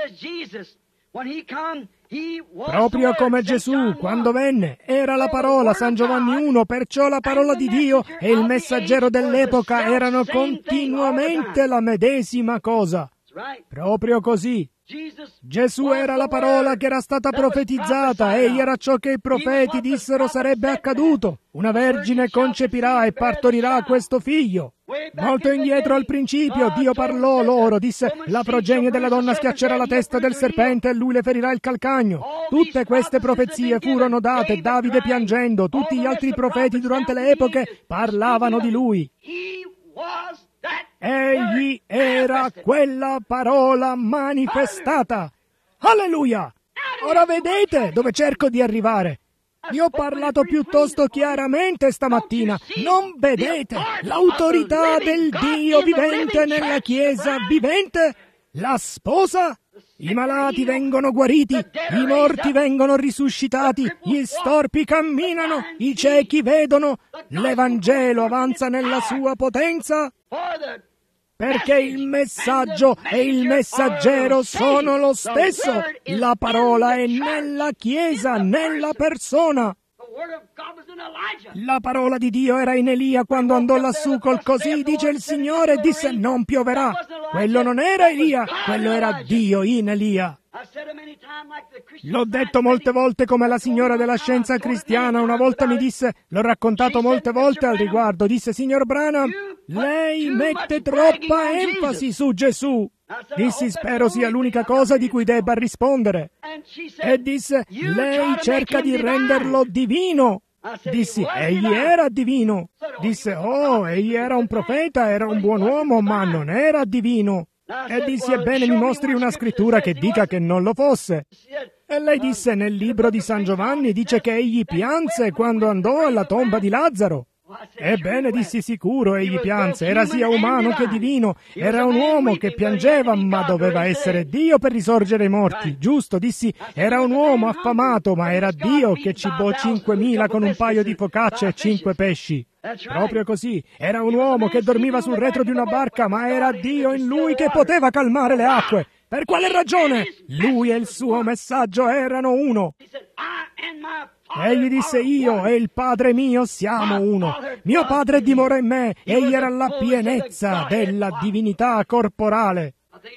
Proprio come Gesù, quando venne, era la parola, San Giovanni 1, perciò la parola di Dio e il messaggero dell'epoca erano continuamente la medesima cosa. Proprio così. Gesù era la parola che era stata profetizzata, egli era ciò che i profeti dissero sarebbe accaduto. Una vergine concepirà e partorirà questo figlio. Molto indietro al principio Dio parlò loro, disse la progenie della donna schiaccerà la testa del serpente e lui le ferirà il calcagno. Tutte queste profezie furono date, Davide piangendo, tutti gli altri profeti durante le epoche parlavano di lui. Egli era quella parola manifestata. Alleluia! Ora vedete dove cerco di arrivare. Vi ho parlato piuttosto chiaramente stamattina. Non vedete l'autorità del Dio vivente nella Chiesa vivente? La sposa? I malati vengono guariti, i morti vengono risuscitati, gli storpi camminano, i ciechi vedono, l'Evangelo avanza nella sua potenza, perché il messaggio e il messaggero sono lo stesso. La parola è nella Chiesa, nella persona. La parola di Dio era in Elia quando andò lassù col così dice il Signore e disse non pioverà. Quello non era Elia, quello era Dio in Elia. L'ho detto molte volte come la signora della scienza cristiana una volta mi disse, l'ho raccontato molte volte al riguardo, disse signor Branham, lei mette troppa enfasi su Gesù. Dissi spero sia l'unica cosa di cui debba rispondere. E disse, lei cerca di renderlo divino. Dissi, egli era divino. Disse, oh, egli era un profeta, era un buon uomo, ma non era divino. E dissi, ebbene, mi mostri una scrittura che dica che non lo fosse. E lei disse, nel libro di San Giovanni dice che egli pianse quando andò alla tomba di Lazzaro. Ebbene, dissi, sicuro, egli pianse, era sia umano che divino, era un uomo che piangeva, ma doveva essere Dio per risorgere ai morti, giusto? Dissi, era un uomo affamato, ma era Dio che cibò 5.000 con un paio di focacce e 5 pesci. Proprio così, era un uomo che dormiva sul retro di una barca, ma era Dio in lui che poteva calmare le acque. Per quale ragione? Lui e il suo messaggio erano uno. Egli disse, io e il Padre mio siamo uno. Mio Padre dimora in me, egli era la pienezza della divinità corporale.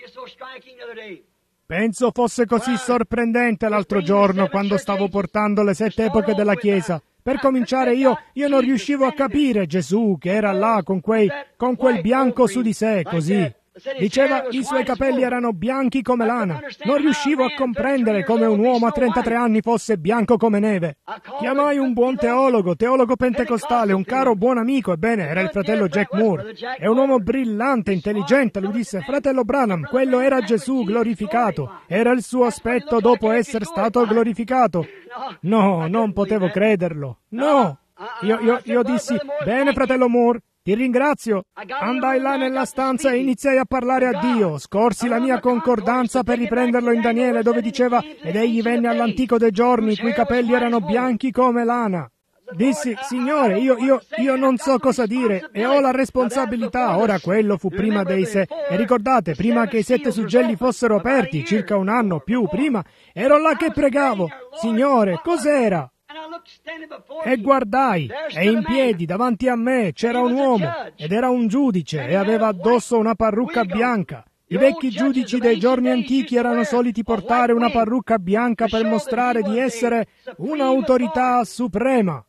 Penso fosse così sorprendente l'altro giorno quando stavo portando le 7 epoche della Chiesa. Per cominciare io non riuscivo a capire Gesù che era là con quel bianco su di sé, così. Diceva, i suoi capelli erano bianchi come lana. Non riuscivo a comprendere come un uomo a 33 anni fosse bianco come neve. Chiamai un buon teologo pentecostale, un caro buon amico, ebbene, era il fratello Jack Moore. È un uomo brillante, intelligente. Lui disse, fratello Branham, quello era Gesù glorificato. Era il suo aspetto dopo essere stato glorificato. No, non potevo crederlo. No! Io dissi, bene, fratello Moore, ti ringrazio. Andai là nella stanza e iniziai a parlare a Dio. Scorsi la mia concordanza per riprenderlo in Daniele, dove diceva, ed egli venne all'antico dei giorni, i cui capelli erano bianchi come lana. Dissi, Signore, io non so cosa dire e ho la responsabilità. Ora quello fu prima dei e ricordate, prima che i 7 suggelli fossero aperti, circa un anno più prima, ero là che pregavo. Signore, cos'era? E guardai, e in piedi davanti a me c'era un uomo, ed era un giudice, e aveva addosso una parrucca bianca. I vecchi giudici dei giorni antichi erano soliti portare una parrucca bianca per mostrare di essere un'autorità suprema.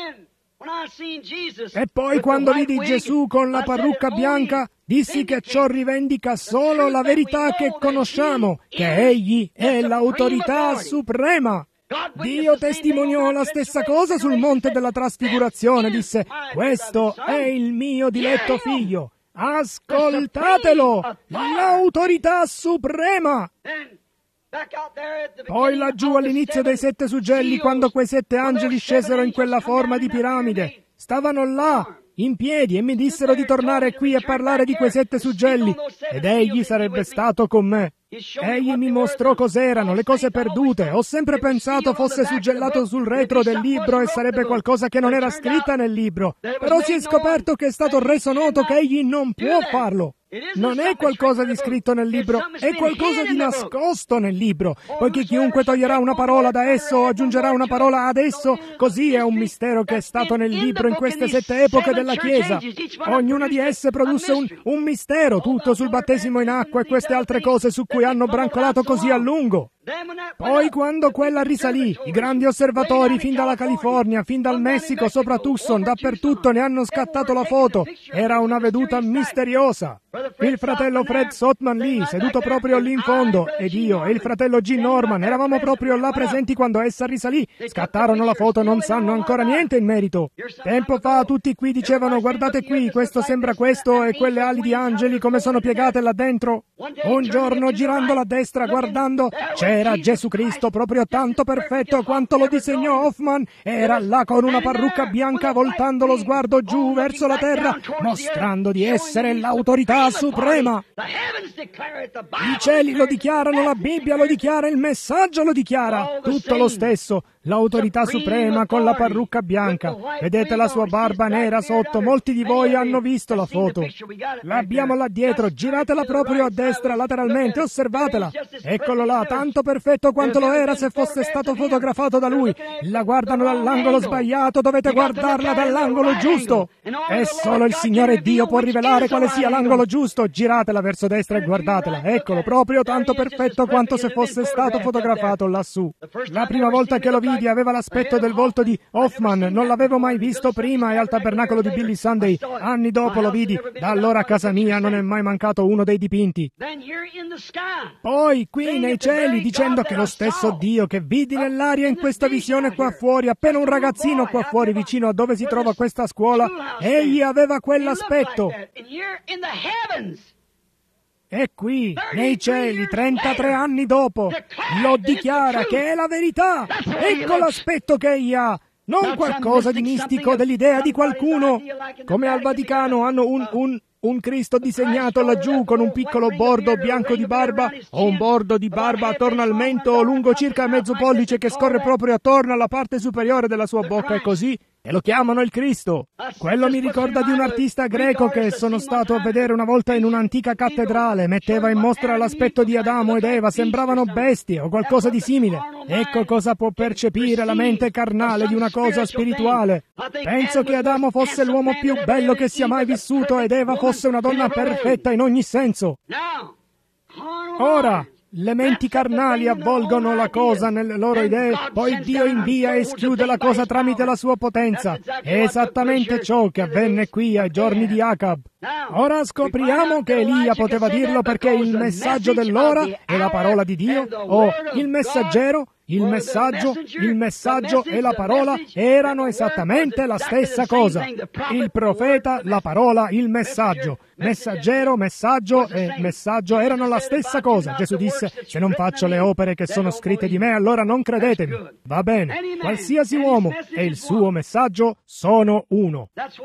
E poi quando vidi Gesù con la parrucca bianca, dissi che ciò rivendica solo la verità che conosciamo, che egli è l'autorità suprema. Dio testimoniò la stessa cosa sul monte della trasfigurazione, disse, questo è il mio diletto figlio, ascoltatelo, l'autorità suprema. Poi laggiù all'inizio dei 7 suggelli, quando quei 7 angeli scesero in quella forma di piramide, stavano là, in piedi, e mi dissero di tornare qui a parlare di quei 7 suggelli, ed egli sarebbe stato con me. Egli mi mostrò cos'erano, le cose perdute. Ho sempre pensato fosse suggellato sul retro del libro e sarebbe qualcosa che non era scritta nel libro. Però si è scoperto che è stato reso noto che egli non può farlo. Non è qualcosa di scritto nel libro, è qualcosa di nascosto nel libro, poiché chiunque toglierà una parola da esso o aggiungerà una parola ad esso, così è un mistero che è stato nel libro in queste 7 epoche della Chiesa. Ognuna di esse produsse un mistero, tutto sul battesimo in acqua e queste altre cose su cui hanno brancolato così a lungo. Poi quando quella risalì, i grandi osservatori fin dalla California, fin dal Messico, sopra Tucson, dappertutto ne hanno scattato la foto. Era una veduta misteriosa. Il fratello Fred Sotman lì, seduto proprio lì in fondo, ed io e il fratello Gene Norman eravamo proprio là presenti quando essa risalì. Scattarono la foto, non sanno ancora niente in merito. Tempo fa tutti qui dicevano, guardate qui, questo sembra questo e quelle ali di angeli come sono piegate là dentro. Un giorno, girando a destra, guardando, c'era Gesù Cristo proprio tanto perfetto quanto lo disegnò Hoffman. Era là con una parrucca bianca, voltando lo sguardo giù verso la terra, mostrando di essere l'autorità suprema. I cieli lo dichiarano, la Bibbia lo dichiara, il messaggio lo dichiara, tutto lo stesso. L'autorità suprema con la parrucca bianca. Vedete la sua barba nera sotto. Molti di voi hanno visto la foto. L'abbiamo là dietro. Giratela proprio a destra, lateralmente. Osservatela. Eccolo là, tanto perfetto quanto lo era se fosse stato fotografato da lui. La guardano dall'angolo sbagliato. Dovete guardarla dall'angolo giusto. E solo il Signore Dio può rivelare quale sia l'angolo giusto. Giratela verso destra e guardatela. Eccolo, proprio tanto perfetto quanto se fosse stato fotografato lassù. La prima volta che lo vidi aveva l'aspetto del volto di Hoffman, non l'avevo mai visto prima, e al tabernacolo di Billy Sunday anni dopo lo vidi. Da allora a casa mia non è mai mancato uno dei dipinti. Poi qui nei cieli, dicendo che lo stesso Dio che vidi nell'aria in questa visione qua fuori, appena un ragazzino qua fuori vicino a dove si trova questa scuola, egli aveva quell'aspetto. E qui, nei cieli, 33 anni dopo, lo dichiara che è la verità. Ecco l'aspetto che egli ha. Non qualcosa di mistico dell'idea di qualcuno. Come al Vaticano hanno un Cristo disegnato laggiù con un piccolo bordo bianco di barba o un bordo di barba attorno al mento lungo circa mezzo pollice che scorre proprio attorno alla parte superiore della sua bocca e così. E lo chiamano il Cristo. Quello mi ricorda di un artista greco che sono stato a vedere una volta in un'antica cattedrale. Metteva in mostra l'aspetto di Adamo ed Eva, sembravano bestie o qualcosa di simile. Ecco cosa può percepire la mente carnale di una cosa spirituale. Penso che Adamo fosse l'uomo più bello che sia mai vissuto ed Eva fosse una donna perfetta in ogni senso. Ora, le menti carnali avvolgono la cosa nelle loro idee, poi Dio invia e schiude la cosa tramite la sua potenza. È esattamente ciò che avvenne qui ai giorni di Acab. Ora scopriamo che Elia poteva dirlo perché il messaggio dell'ora è la parola di Dio, o il messaggero, il messaggio e la parola erano esattamente la stessa cosa. Il profeta, la parola, il messaggio. Messaggero, messaggio e messaggio erano la stessa cosa. Gesù disse, se non faccio le opere che sono scritte di me, allora non credetemi. Va bene, qualsiasi uomo e il suo messaggio sono uno.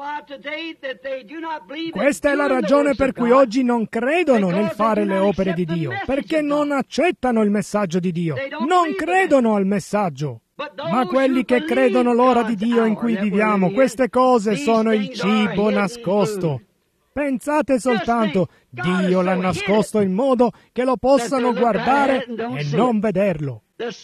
Questa è la ragione per cui oggi non credono nel fare le opere di Dio, perché non accettano il messaggio di Dio, non credono al messaggio. Ma quelli che credono l'ora di Dio in cui viviamo, queste cose sono il cibo nascosto. Pensate soltanto, Dio l'ha nascosto in modo che lo possano guardare e non vederlo.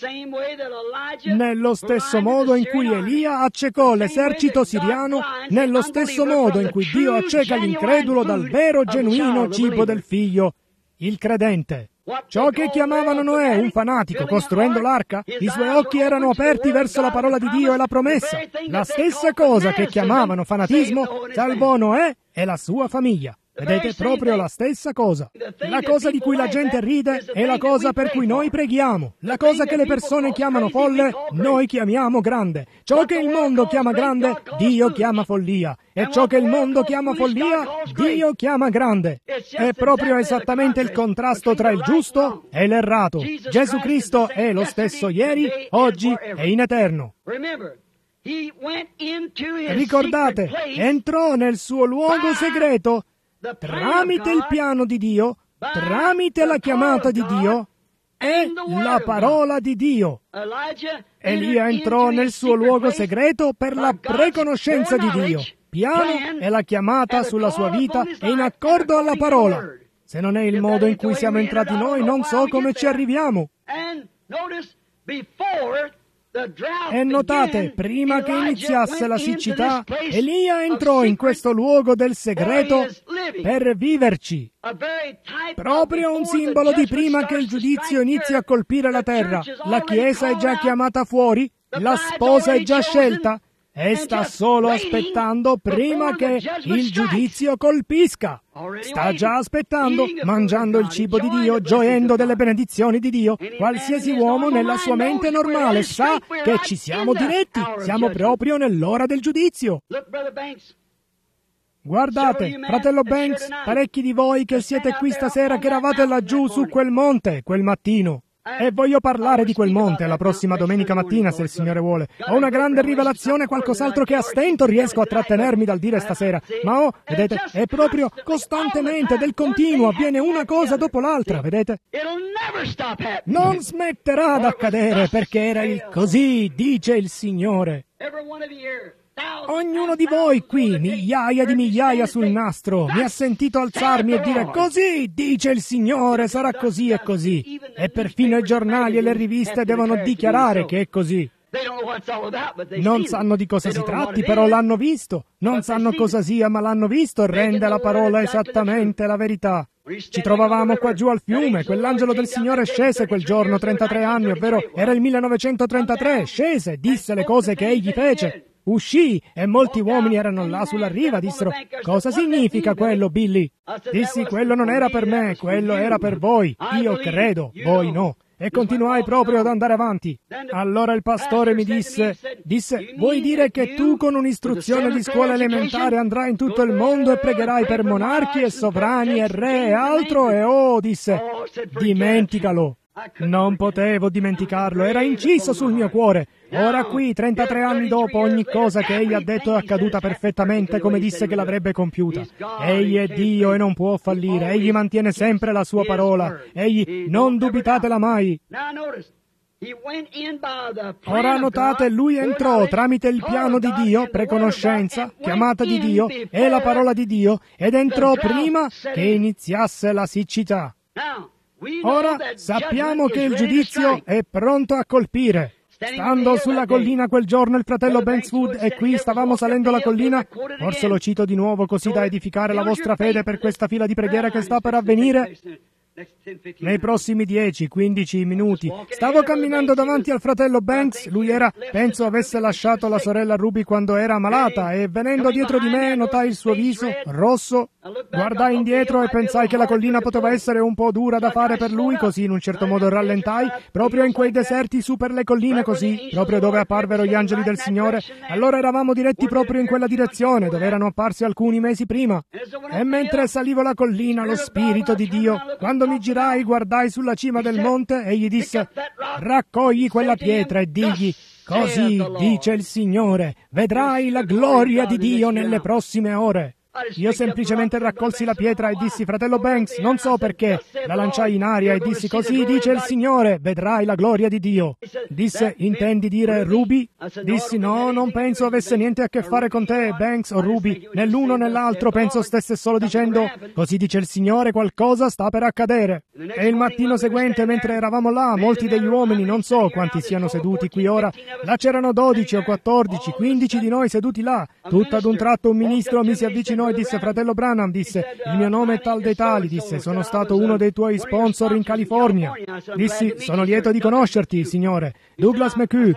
Nello stesso modo in cui Elia accecò l'esercito siriano, nello stesso modo in cui Dio acceca l'incredulo dal vero genuino cibo del figlio, il credente. Ciò che chiamavano Noè un fanatico costruendo l'arca, i suoi occhi erano aperti verso la parola di Dio e la promessa. La stessa cosa che chiamavano fanatismo salvò Noè e la sua famiglia. Vedete, proprio la stessa cosa. La cosa di cui la gente ride è la cosa per cui noi preghiamo. La cosa che le persone chiamano folle, noi chiamiamo grande. Ciò che il mondo chiama grande, Dio chiama follia. E ciò che il mondo chiama follia, Dio chiama grande. È proprio esattamente il contrasto tra il giusto e l'errato. Gesù Cristo è lo stesso ieri, oggi e in eterno. Ricordate, entrò nel suo luogo segreto tramite il piano di Dio, tramite la chiamata di Dio e la parola di Dio. Elia entrò nel suo luogo segreto per la preconoscenza di Dio. Piano è la chiamata sulla sua vita e in accordo alla parola. Se non è il modo in cui siamo entrati noi, non so come ci arriviamo. E notate, prima che iniziasse la siccità, Elia entrò in questo luogo del segreto per viverci. Proprio un simbolo di prima che il giudizio inizi a colpire la terra. La Chiesa è già chiamata fuori, la sposa è già scelta e sta solo aspettando prima che il giudizio colpisca. Sta già aspettando, mangiando il cibo di Dio, gioendo delle benedizioni di Dio. Qualsiasi uomo nella sua mente normale sa che ci siamo diretti, siamo proprio nell'ora del giudizio. Guardate, fratello Banks, parecchi di voi che siete qui stasera che eravate laggiù su quel monte, quel mattino. E voglio parlare di quel monte la prossima domenica mattina, se il Signore vuole. Ho una grande rivelazione, qualcos'altro che a stento riesco a trattenermi dal dire stasera. Ma vedete, è proprio costantemente, del continuo, avviene una cosa dopo l'altra, vedete? Non smetterà d'accadere, perché era il così, dice il Signore. Ognuno di voi qui, migliaia di migliaia sul nastro, mi ha sentito alzarmi e dire così, dice il Signore, sarà così e così. E perfino i giornali e le riviste devono dichiarare che è così. Non sanno di cosa si tratti, però l'hanno visto. Non sanno cosa sia, ma l'hanno visto e rende la parola esattamente la verità. Ci trovavamo qua giù al fiume, quell'angelo del Signore scese quel giorno, 33 anni, ovvero era il 1933, scese, disse le cose che egli fece. Uscii e molti uomini erano là sulla riva, dissero: cosa significa quello, Billy? Dissi: quello non era per me, quello era per voi. Io credo, voi no. E continuai proprio ad andare avanti. Allora il pastore mi disse, vuoi dire che tu con un'istruzione di scuola elementare andrai in tutto il mondo e pregherai per monarchi e sovrani e re e altro? E disse, dimenticalo. Non potevo dimenticarlo, era inciso sul mio cuore. Ora qui, 33 anni dopo, ogni cosa che egli ha detto è accaduta perfettamente come disse che l'avrebbe compiuta. Egli è Dio e non può fallire, egli mantiene sempre la sua parola. Egli, non dubitatela mai. Ora notate, lui entrò tramite il piano di Dio, preconoscenza, chiamata di Dio e la parola di Dio, ed entrò prima che iniziasse la siccità. Ora sappiamo che il giudizio è pronto a colpire. Stando sulla collina quel giorno il fratello Bankswood e qui stavamo salendo la collina, forse lo cito di nuovo così da edificare la vostra fede per questa fila di preghiera che sta per avvenire. Nei prossimi 10-15 minuti stavo camminando davanti al fratello Banks. Lui penso avesse lasciato la sorella Ruby quando era malata, e venendo dietro di me notai il suo viso rosso. Guardai indietro e pensai che la collina poteva essere un po' dura da fare per lui, così in un certo modo rallentai proprio in quei deserti su per le colline, così proprio dove apparvero gli angeli del Signore. Allora eravamo diretti proprio in quella direzione dove erano apparsi alcuni mesi prima. E mentre salivo la collina, lo Spirito di Dio, quando mi girai, guardai sulla cima del monte e gli disse: raccogli quella pietra e digli: così dice il Signore, vedrai la gloria di Dio nelle prossime ore. Io semplicemente raccolsi la pietra e dissi: fratello Banks, non so perché, la lanciai in aria e dissi: così dice il Signore, vedrai la gloria di Dio. Disse: intendi dire Ruby? Dissi: no, non penso avesse niente a che fare con te, Banks o Ruby, né l'uno né l'altro, penso stesse solo dicendo: così dice il Signore, qualcosa sta per accadere. E il mattino seguente, mentre eravamo là, molti degli uomini, non so quanti siano seduti qui ora, là c'erano 12 o 14, 15 di noi seduti là. Tutto ad un tratto un ministro mi si avvicinò e disse: fratello Branham, disse, il mio nome è tal dei tali, disse, sono stato uno dei tuoi sponsor in California. Dissi: sono lieto di conoscerti, signore. Douglas McHugh,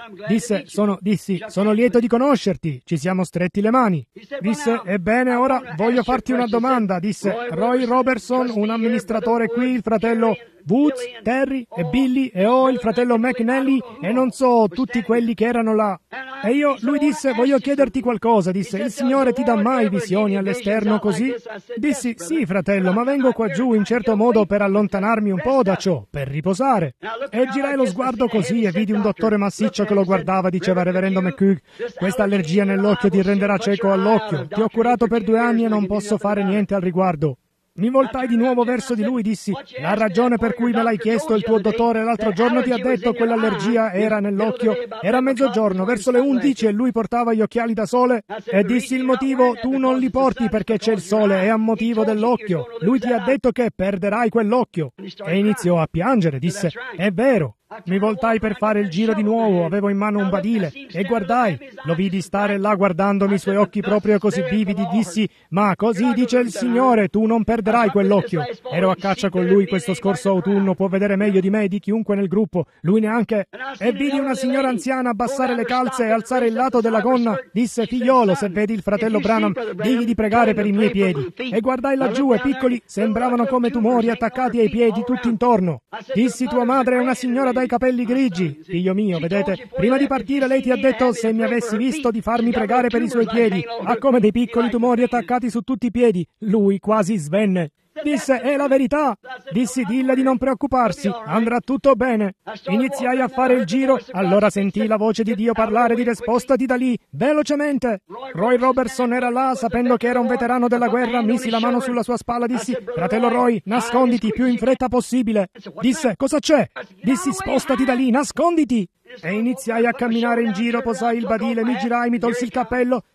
dissi, sono lieto di conoscerti, ci siamo stretti le mani. Disse: ebbene, ora voglio farti una domanda. Disse: Roy Robertson, un amministratore qui, il fratello Woods, Terry e Billy e il fratello McNally e non so, tutti quelli che erano là. E lui disse: voglio chiederti qualcosa. Disse: il Signore ti dà mai visioni all'esterno così? Dissi: sì, fratello, ma vengo qua giù in certo modo per allontanarmi un po' da ciò, per riposare. E girai lo sguardo così e vidi un dottore massiccio che lo guardava. Diceva Reverendo McHugh: questa allergia nell'occhio ti renderà cieco all'occhio. Ti ho curato per 2 anni e non posso fare niente al riguardo. Mi voltai di nuovo verso di lui, dissi: la ragione per cui me l'hai chiesto il tuo dottore l'altro giorno ti ha detto quell'allergia era nell'occhio. Era mezzogiorno, verso le 11 e lui portava gli occhiali da sole. E dissi: il motivo tu non li porti perché c'è il sole, è a motivo dell'occhio. Lui ti ha detto che perderai quell'occhio. E iniziò a piangere, disse: è vero. Mi voltai per fare il giro di nuovo, avevo in mano un badile e guardai, lo vidi stare là guardandomi, i suoi occhi proprio così vividi. Dissi: ma così dice il Signore, tu non perderai quell'occhio. Ero a caccia con lui questo scorso autunno, può vedere meglio di me e di chiunque nel gruppo, lui neanche. E vidi una signora anziana abbassare le calze e alzare il lato della gonna. Disse: figliolo, se vedi il fratello Branham, digli di pregare per i miei piedi. E guardai laggiù e piccoli sembravano come tumori attaccati ai piedi tutti intorno. Dissi: tua madre è una signora dai capelli grigi. Figlio mio, vedete, prima di partire lei ti ha detto, se mi avessi visto, di farmi pregare per i suoi piedi. Ha come dei piccoli tumori attaccati su tutti i piedi. Lui quasi svenne. Disse: è la verità. Dissi: dille di non preoccuparsi, andrà tutto bene. Iniziai a fare il giro, allora sentii la voce di Dio parlare: dire: spostati da lì, velocemente. Roy Robertson era là, sapendo che era un veterano della guerra, misi la mano sulla sua spalla, dissi: fratello Roy, nasconditi più in fretta possibile. Disse: cosa c'è? Dissi: spostati da lì, nasconditi. E iniziai a camminare in giro, posai il badile, mi girai, mi tolsi il cappello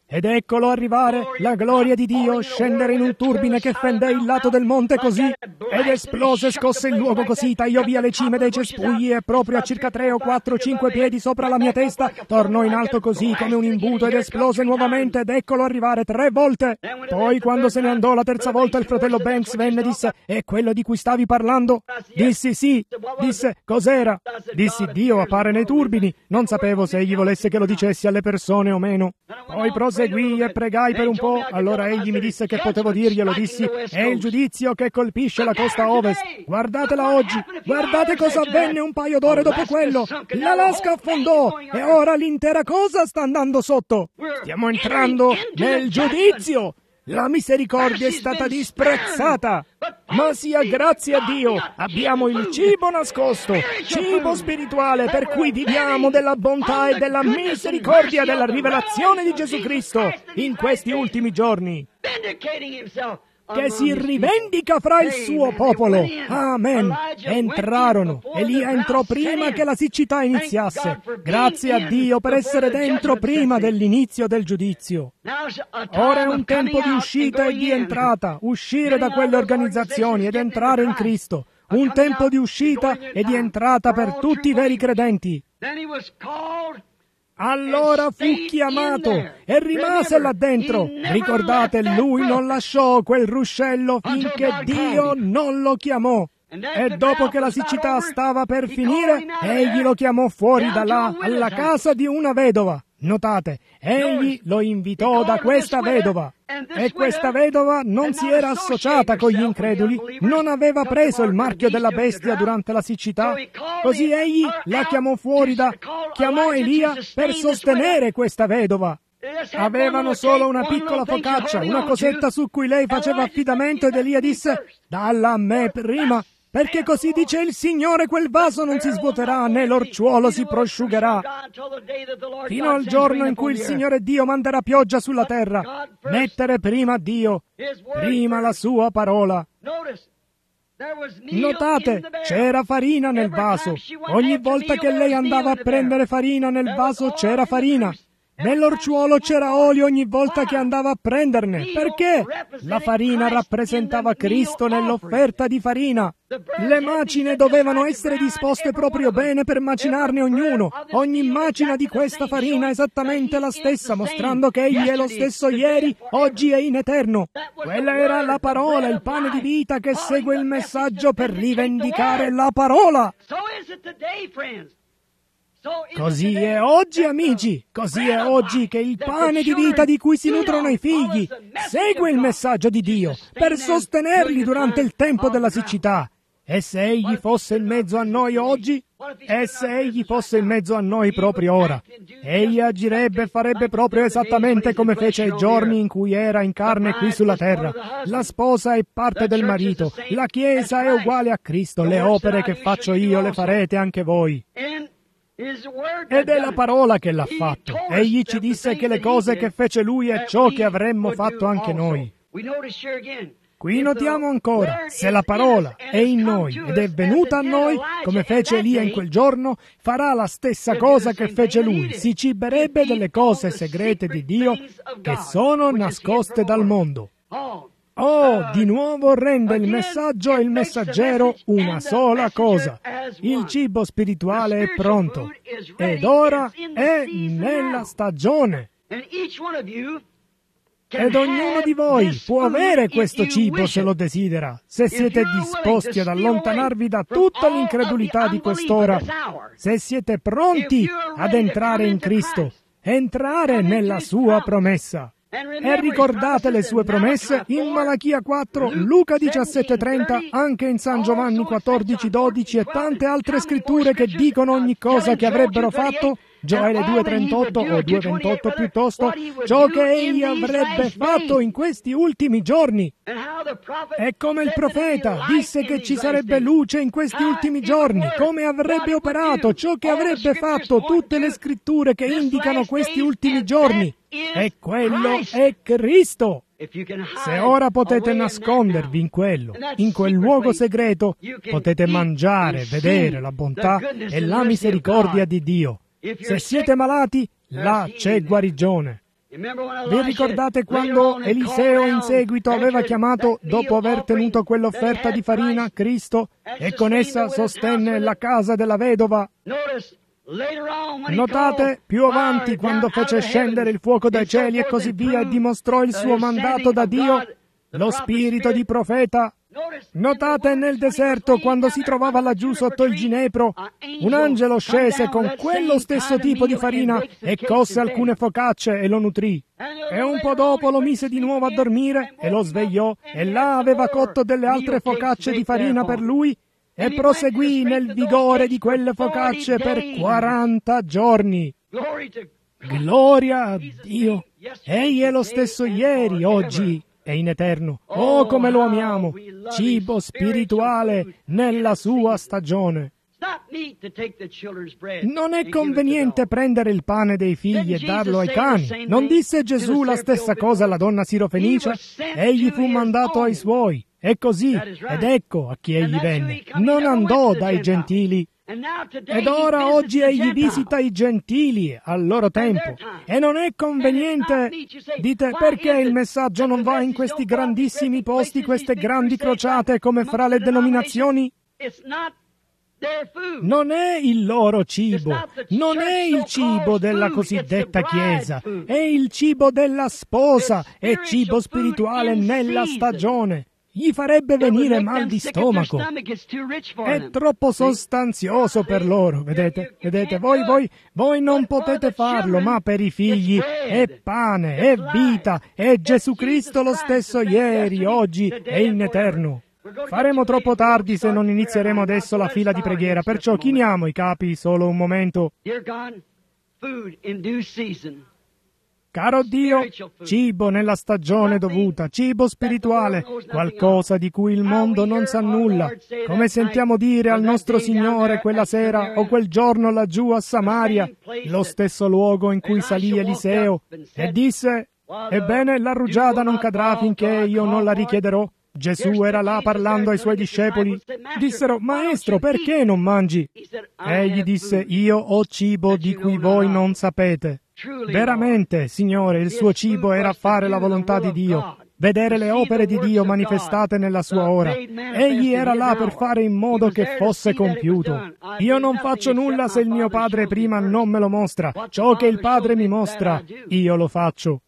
Ed eccolo arrivare, la gloria di Dio, scendere in un turbine che fendé il lato del monte così, ed esplose, scosse il luogo così, tagliò via le cime dei cespugli e proprio a circa 3 o 4 o 5 piedi sopra la mia testa, tornò in alto così come un imbuto ed esplose nuovamente ed eccolo arrivare 3 volte. Poi quando se ne andò la terza volta il fratello Banks venne e disse: «È quello di cui stavi parlando?» Dissi sì. Disse: «Cos'era?» Dissi: «Dio appare nei turbini». Non sapevo se egli volesse che lo dicessi alle persone o meno. Poi proseguii e pregai per un po', allora egli mi disse che potevo dirglielo, dissi: «È il giudizio che colpisce la costa ovest. Guardatela oggi, guardate cosa avvenne un paio d'ore dopo quello. L'Alaska affondò e ora l'intera cosa sta andando sotto. Stiamo entrando nel giudizio. La misericordia è stata disprezzata, ma sia grazie a Dio, abbiamo il cibo nascosto, cibo spirituale per cui viviamo della bontà e della misericordia della rivelazione di Gesù Cristo in questi ultimi giorni, che si rivendica fra il suo popolo. Amen. Entrarono. Elia entrò prima che la siccità iniziasse. Grazie a Dio per essere dentro prima dell'inizio del giudizio. Ora è un tempo di uscita e di entrata, uscire da quelle organizzazioni ed entrare in Cristo. Un tempo di uscita e di entrata per tutti i veri credenti. Allora fu chiamato e rimase là dentro. Ricordate, lui non lasciò quel ruscello finché Dio non lo chiamò. E dopo che la siccità stava per finire, egli lo chiamò fuori da là alla casa di una vedova. Notate, egli lo invitò da questa vedova. E questa vedova non si era associata con gli increduli, non aveva preso il marchio della bestia durante la siccità. Così egli la chiamò fuori chiamò Elia per sostenere questa vedova. Avevano solo una piccola focaccia, una cosetta su cui lei faceva affidamento, ed Elia disse: «Dalla a me prima, perché così dice il Signore, quel vaso non si svuoterà né l'orciuolo si prosciugherà fino al giorno in cui il Signore Dio manderà pioggia sulla terra». Mettere prima Dio, prima la sua parola. Notate, c'era farina nel vaso. Ogni volta che lei andava a prendere farina nel vaso c'era farina. Nell'orciuolo c'era olio ogni volta che andava a prenderne. Perché? La farina rappresentava Cristo nell'offerta di farina. Le macine dovevano essere disposte proprio bene per macinarne ognuno. Ogni macina di questa farina è esattamente la stessa, mostrando che Egli è lo stesso ieri, oggi e in eterno. Quella era la parola, il pane di vita che segue il messaggio per rivendicare la parola. Così è oggi, amici, così è oggi che il pane di vita di cui si nutrono i figli segue il messaggio di Dio per sostenerli durante il tempo della siccità. E se Egli fosse in mezzo a noi oggi? E se Egli fosse in mezzo a noi proprio ora? Egli agirebbe e farebbe proprio esattamente come fece ai giorni in cui era in carne qui sulla terra. La sposa è parte del marito, la Chiesa è uguale a Cristo, le opere che faccio io le farete anche voi. Ed è la parola che l'ha fatto. Egli ci disse che le cose che fece Lui è ciò che avremmo fatto anche noi. Qui notiamo ancora, se la parola è in noi ed è venuta a noi, come fece Elia in quel giorno, farà la stessa cosa che fece lui, si ciberebbe delle cose segrete di Dio che sono nascoste dal mondo. Oh, di nuovo rende il messaggio e il messaggero una sola cosa. Il cibo spirituale è pronto ed ora è nella stagione. Ed ognuno di voi può avere questo cibo se lo desidera, se siete disposti ad allontanarvi da tutta l'incredulità di quest'ora, se siete pronti ad entrare in Cristo, entrare nella sua promessa. E ricordate le sue promesse in Malachia 4, Luca 17:30, anche in San Giovanni 14:12 e tante altre scritture che dicono ogni cosa che avrebbero fatto. Gioele 2:38 o 2:28 piuttosto, ciò che egli avrebbe fatto in questi ultimi giorni. E come il profeta disse che ci sarebbe luce in questi ultimi giorni, come avrebbe operato, ciò che avrebbe fatto, tutte le scritture che indicano questi ultimi giorni. E quello è Cristo. Se ora potete nascondervi in quel luogo segreto, potete mangiare, vedere la bontà e la misericordia di Dio. Se siete malati, là c'è guarigione. Vi ricordate quando Eliseo in seguito aveva chiamato, dopo aver tenuto quell'offerta di farina, Cristo, e con essa sostenne la casa della vedova? Notate, più avanti, quando fece scendere il fuoco dai cieli e così via, e dimostrò il suo mandato da Dio, lo spirito di profeta. Notate nel deserto, quando si trovava laggiù sotto il ginepro, un angelo scese con quello stesso tipo di farina e cosse alcune focacce e lo nutrì. E un po' dopo lo mise di nuovo a dormire e lo svegliò, e là aveva cotto delle altre focacce di farina per lui, e proseguì nel vigore di quelle focacce per 40 giorni. Gloria a Dio! Egli è lo stesso ieri, oggi e in eterno. Oh, come lo amiamo! Cibo spirituale nella sua stagione. Non è conveniente prendere il pane dei figli e darlo ai cani. Non disse Gesù la stessa cosa alla donna sirofenice? Egli fu mandato ai suoi. E così, ed ecco a chi egli venne. Non andò dai gentili. Ed ora oggi egli visita i gentili al loro tempo. E non è conveniente. Dite, perché il messaggio non va in questi grandissimi posti, queste grandi crociate come fra le denominazioni? Non è il loro cibo, non è il cibo della cosiddetta Chiesa, è il cibo della sposa, è cibo spirituale nella stagione. Gli farebbe venire mal di stomaco. È troppo sostanzioso per loro, vedete? Voi non potete farlo, ma per i figli è pane, è vita, è Gesù Cristo lo stesso ieri, oggi e in eterno. Faremo troppo tardi se non inizieremo adesso la fila di preghiera, perciò chiniamo i capi solo un momento. Caro Dio, cibo nella stagione dovuta, cibo spirituale, qualcosa di cui il mondo non sa nulla. Come sentiamo dire al nostro Signore quella sera o quel giorno laggiù a Samaria, lo stesso luogo in cui salì Eliseo, e disse, ebbene, la rugiada non cadrà finché io non la richiederò. Gesù era là parlando ai suoi discepoli. Dissero, Maestro, perché non mangi? Egli disse, io ho cibo di cui voi non sapete. Veramente, Signore, il suo cibo era fare la volontà di Dio, vedere le opere di Dio manifestate nella sua ora. Egli era là per fare in modo che fosse compiuto. Io non faccio nulla se il mio Padre prima non me lo mostra. Ciò che il Padre mi mostra, io lo faccio.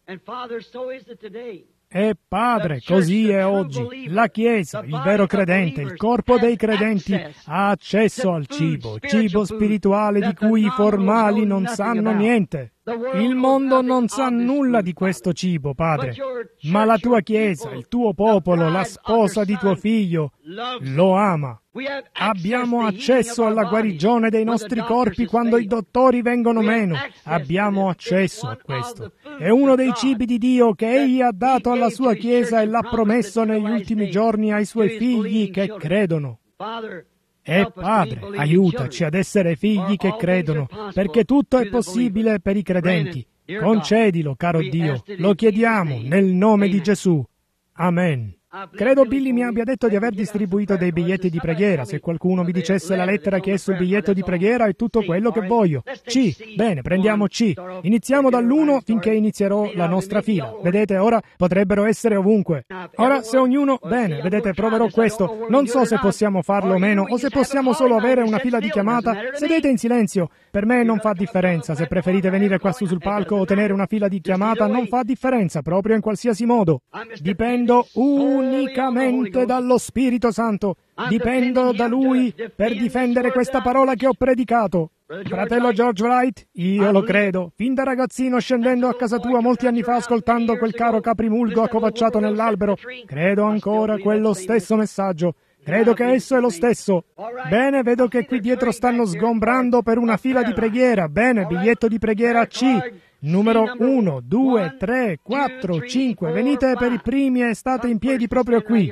E Padre, così è oggi. La Chiesa, il vero credente, il corpo dei credenti, ha accesso al cibo spirituale di cui i formali non sanno niente. Il mondo non sa nulla di questo cibo, Padre, ma la tua Chiesa, il tuo popolo, la sposa di tuo Figlio, lo ama. Abbiamo accesso alla guarigione dei nostri corpi quando i dottori vengono meno. Abbiamo accesso a questo. È uno dei cibi di Dio che Egli ha dato alla sua Chiesa e l'ha promesso negli ultimi giorni ai suoi figli che credono. E Padre, aiutaci ad essere figli che credono, perché tutto è possibile per i credenti. Concedilo, caro Dio, lo chiediamo nel nome di Gesù. Amen. Credo Billy mi abbia detto di aver distribuito dei biglietti di preghiera. Se qualcuno mi dicesse la lettera che è sul biglietto di preghiera è tutto quello che voglio. C. Bene, prendiamo C. Iniziamo dall'1 finché inizierò la nostra fila. Vedete, ora potrebbero essere ovunque. Ora, se ognuno... Bene, vedete, proverò questo. Non so se possiamo farlo o meno, o se possiamo solo avere una fila di chiamata. Sedete in silenzio. Per me non fa differenza. Se preferite venire qua su sul palco o tenere una fila di chiamata, non fa differenza, proprio in qualsiasi modo. Dipendo unicamente dallo Spirito Santo. Dipendo da Lui per difendere questa parola che ho predicato. Fratello George Wright, io lo credo. Fin da ragazzino scendendo a casa tua molti anni fa ascoltando quel caro caprimulgo accovacciato nell'albero, credo ancora quello stesso messaggio. Credo che esso è lo stesso. Bene, vedo che qui dietro stanno sgombrando per una fila di preghiera. Bene, biglietto di preghiera C. Numero 1, 2, 3, 4, 5. Venite per i primi e state in piedi proprio qui.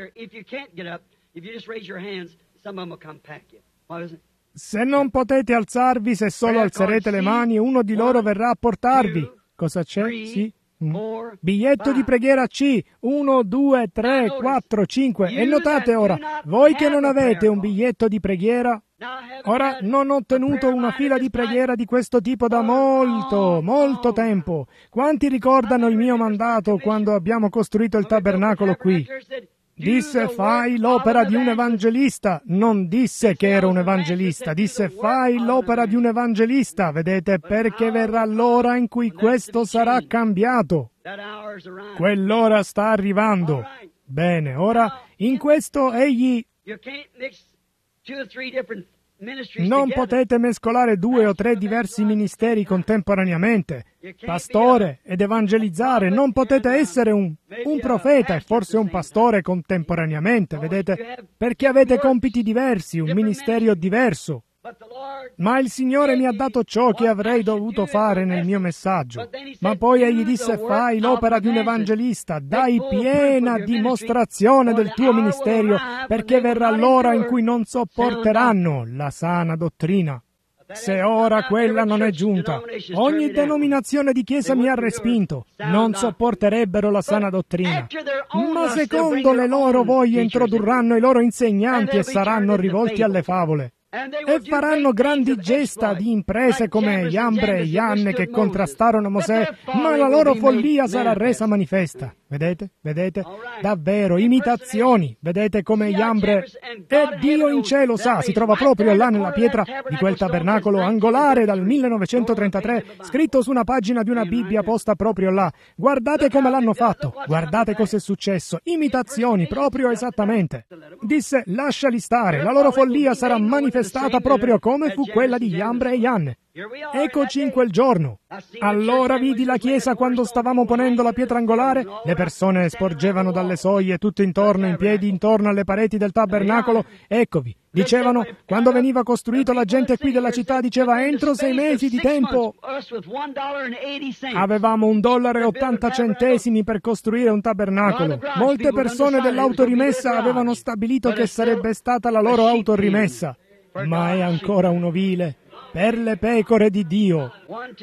Se non potete alzarvi, se solo alzerete le mani, uno di loro verrà a portarvi. Cosa c'è? Sì. Biglietto di preghiera C. 1, 2, 3, 4, 5. E notate ora, voi che non avete un biglietto di preghiera, Ora, non ho tenuto una fila di preghiera di questo tipo da molto tempo. Quanti ricordano il mio mandato quando abbiamo costruito il tabernacolo qui? Disse, fai l'opera di un evangelista. Non disse che ero un evangelista, disse, fai l'opera di un evangelista. Vedete, perché verrà l'ora in cui questo sarà cambiato. Quell'ora sta arrivando. Bene, ora, in questo egli... Non potete mescolare 2 o 3 diversi ministeri contemporaneamente. Pastore ed evangelizzare. Non potete essere un profeta e forse un pastore contemporaneamente, vedete? Perché avete compiti diversi, un ministerio diverso. Ma il Signore mi ha dato ciò che avrei dovuto fare nel mio messaggio. Ma poi egli disse, fai l'opera di un evangelista, dai piena dimostrazione del tuo ministerio, perché verrà l'ora in cui non sopporteranno la sana dottrina. Se ora quella non è giunta, ogni denominazione di chiesa mi ha respinto, non sopporterebbero la sana dottrina. Ma secondo le loro voglie introdurranno i loro insegnanti e saranno rivolti alle favole. E faranno grandi gesta di imprese come Jambre e Janne che contrastarono Mosè, ma la loro follia sarà resa manifesta. Vedete? Vedete? Davvero, imitazioni. Vedete come Jambre... E Dio in cielo sa, si trova proprio là nella pietra di quel tabernacolo angolare dal 1933, scritto su una pagina di una Bibbia posta proprio là. Guardate come l'hanno fatto, guardate cosa è successo. Imitazioni, proprio esattamente. Disse, lasciali stare, la loro follia sarà manifestata proprio come fu quella di Jambre e Janne. Eccoci in quel giorno. Allora vidi la chiesa quando stavamo ponendo la pietra angolare. Le persone sporgevano dalle soglie tutto intorno, in piedi intorno alle pareti del tabernacolo. Eccovi, dicevano, quando veniva costruito la gente qui della città diceva entro 6 mesi di tempo. Avevamo $1,80 per costruire un tabernacolo. Molte persone dell'autorimessa avevano stabilito che sarebbe stata la loro autorimessa. Ma è ancora un ovile. Per le pecore di Dio.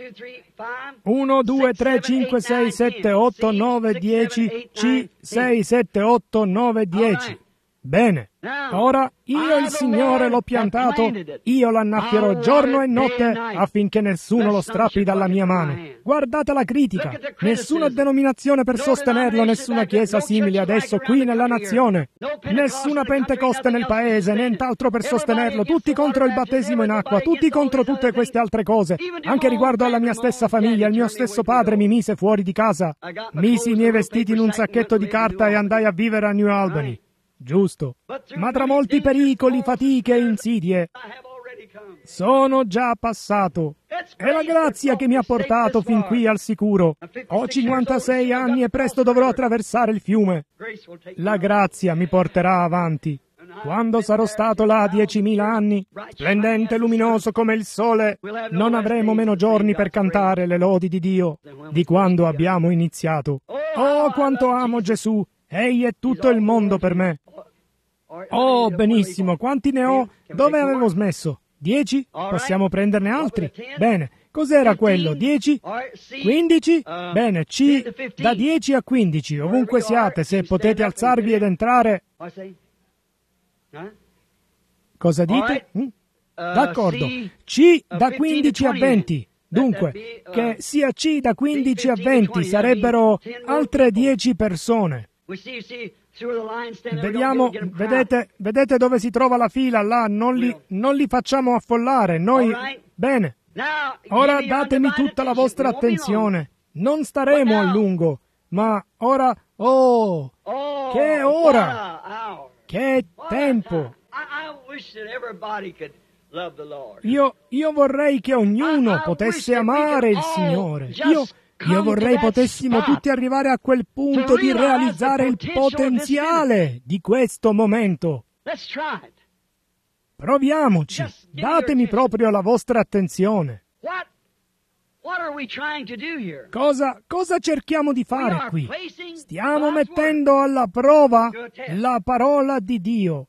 1, 2, 3, 5, 6, 7, 8, 9, 10, C, 6, 7, 8, 9, 10. Bene, ora io il Signore l'ho piantato, io l'annaffierò giorno e notte affinché nessuno lo strappi dalla mia mano. Guardate la critica, nessuna denominazione per sostenerlo, nessuna chiesa simile adesso qui nella nazione, nessuna Pentecoste nel paese, nient'altro per sostenerlo, tutti contro il battesimo in acqua, tutti contro tutte queste altre cose. Anche riguardo alla mia stessa famiglia, il mio stesso padre mi mise fuori di casa, misi i miei vestiti in un sacchetto di carta e andai a vivere a New Albany. Giusto, ma tra molti pericoli, fatiche e insidie sono già passato. È la grazia che mi ha portato fin qui al sicuro. Ho 56 anni e presto dovrò attraversare il fiume. La grazia mi porterà avanti. Quando sarò stato là 10.000 anni, splendente e luminoso come il sole, non avremo meno giorni per cantare le lodi di Dio di quando abbiamo iniziato. Oh, quanto amo Gesù! Egli è tutto il mondo per me. Oh, benissimo, quanti ne ho? Dove avevo smesso? 10? Possiamo prenderne altri? Bene, cos'era quello? 10? 15? Bene, C, da 10 a 15, ovunque siate, se potete alzarvi ed entrare. Cosa dite? D'accordo, C da 15 a 20. Dunque, che sia C da 15 a 20 sarebbero altre 10 persone. Vediamo, vedete dove si trova la fila là, non li facciamo affollare, noi... Bene, ora datemi tutta la vostra attenzione, non staremo a lungo, ma ora, oh, che ora, che tempo! Io vorrei che ognuno potesse amare il Signore, io vorrei potessimo tutti arrivare a quel punto di realizzare il potenziale di questo momento. Proviamoci, datemi proprio la vostra attenzione. Cosa cerchiamo di fare qui? Stiamo mettendo alla prova la parola di Dio.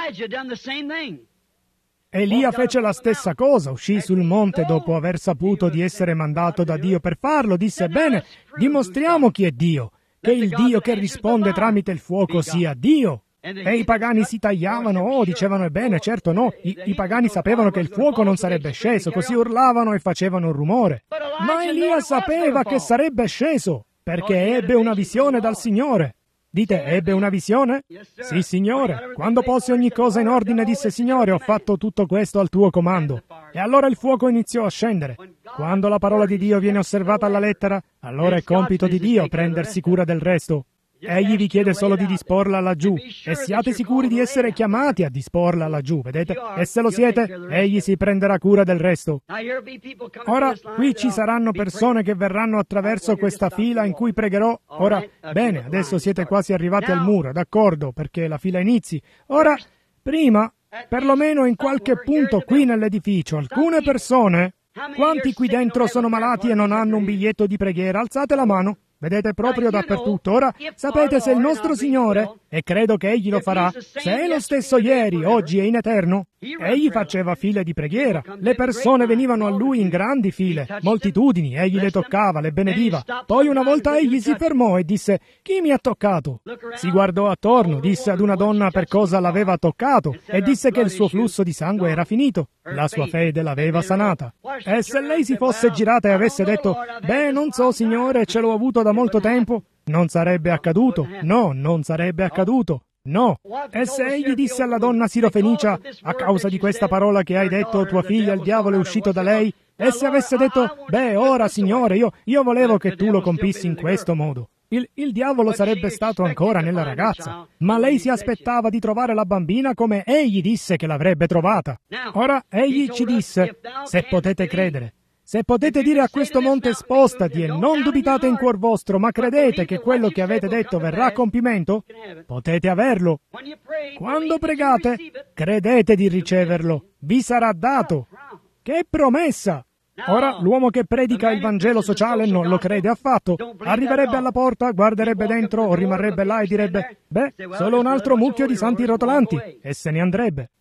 Elia fece la stessa cosa, uscì sul monte dopo aver saputo di essere mandato da Dio per farlo, disse, bene, dimostriamo chi è Dio, che il Dio che risponde tramite il fuoco sia Dio. E i pagani si tagliavano, dicevano ebbene, certo no, i pagani sapevano che il fuoco non sarebbe sceso, così urlavano e facevano un rumore. Ma Elia sapeva che sarebbe sceso, perché ebbe una visione dal Signore. Dite, ebbe una visione? Sì, Signore. Quando posi ogni cosa in ordine, disse, Signore, ho fatto tutto questo al tuo comando. E allora il fuoco iniziò a scendere. Quando la parola di Dio viene osservata alla lettera, allora è compito di Dio prendersi cura del resto. Egli vi chiede solo di disporla laggiù, e siate sicuri di essere chiamati a disporla laggiù, vedete? E se lo siete, egli si prenderà cura del resto. Ora, qui ci saranno persone che verranno attraverso questa fila in cui pregherò. Ora, bene, adesso siete quasi arrivati al muro, d'accordo, perché la fila inizi. Ora, prima, perlomeno in qualche punto qui nell'edificio, alcune persone, quanti qui dentro sono malati e non hanno un biglietto di preghiera? Alzate la mano. Vedete, proprio dappertutto. Ora, sapete se il nostro Signore, e credo che Egli lo farà, se è lo stesso ieri, oggi e in eterno, Egli faceva file di preghiera. Le persone venivano a Lui in grandi file, moltitudini, Egli le toccava, le benediva. Poi una volta Egli si fermò e disse, chi mi ha toccato? Si guardò attorno, disse ad una donna per cosa l'aveva toccato e disse che il suo flusso di sangue era finito. La sua fede l'aveva sanata. E se lei si fosse girata e avesse detto, beh, non so, Signore, ce l'ho avuto da molto tempo, non sarebbe accaduto. No, non sarebbe accaduto. No. E se egli disse alla donna sirofenicia, a causa di questa parola che hai detto, tua figlia, il diavolo è uscito da lei, e se avesse detto, beh, ora, Signore, io volevo che tu lo compissi in questo modo, il diavolo sarebbe stato ancora nella ragazza, ma lei si aspettava di trovare la bambina come egli disse che l'avrebbe trovata. Ora, egli ci disse, se potete credere, se potete dire a questo monte spostati e non dubitate in cuor vostro, ma credete che quello che avete detto verrà a compimento, potete averlo. Quando pregate, credete di riceverlo, vi sarà dato. Che promessa! Ora, l'uomo che predica il Vangelo sociale non lo crede affatto. Arriverebbe alla porta, guarderebbe dentro o rimarrebbe là e direbbe, beh, solo un altro mucchio di santi rotolanti, e se ne andrebbe.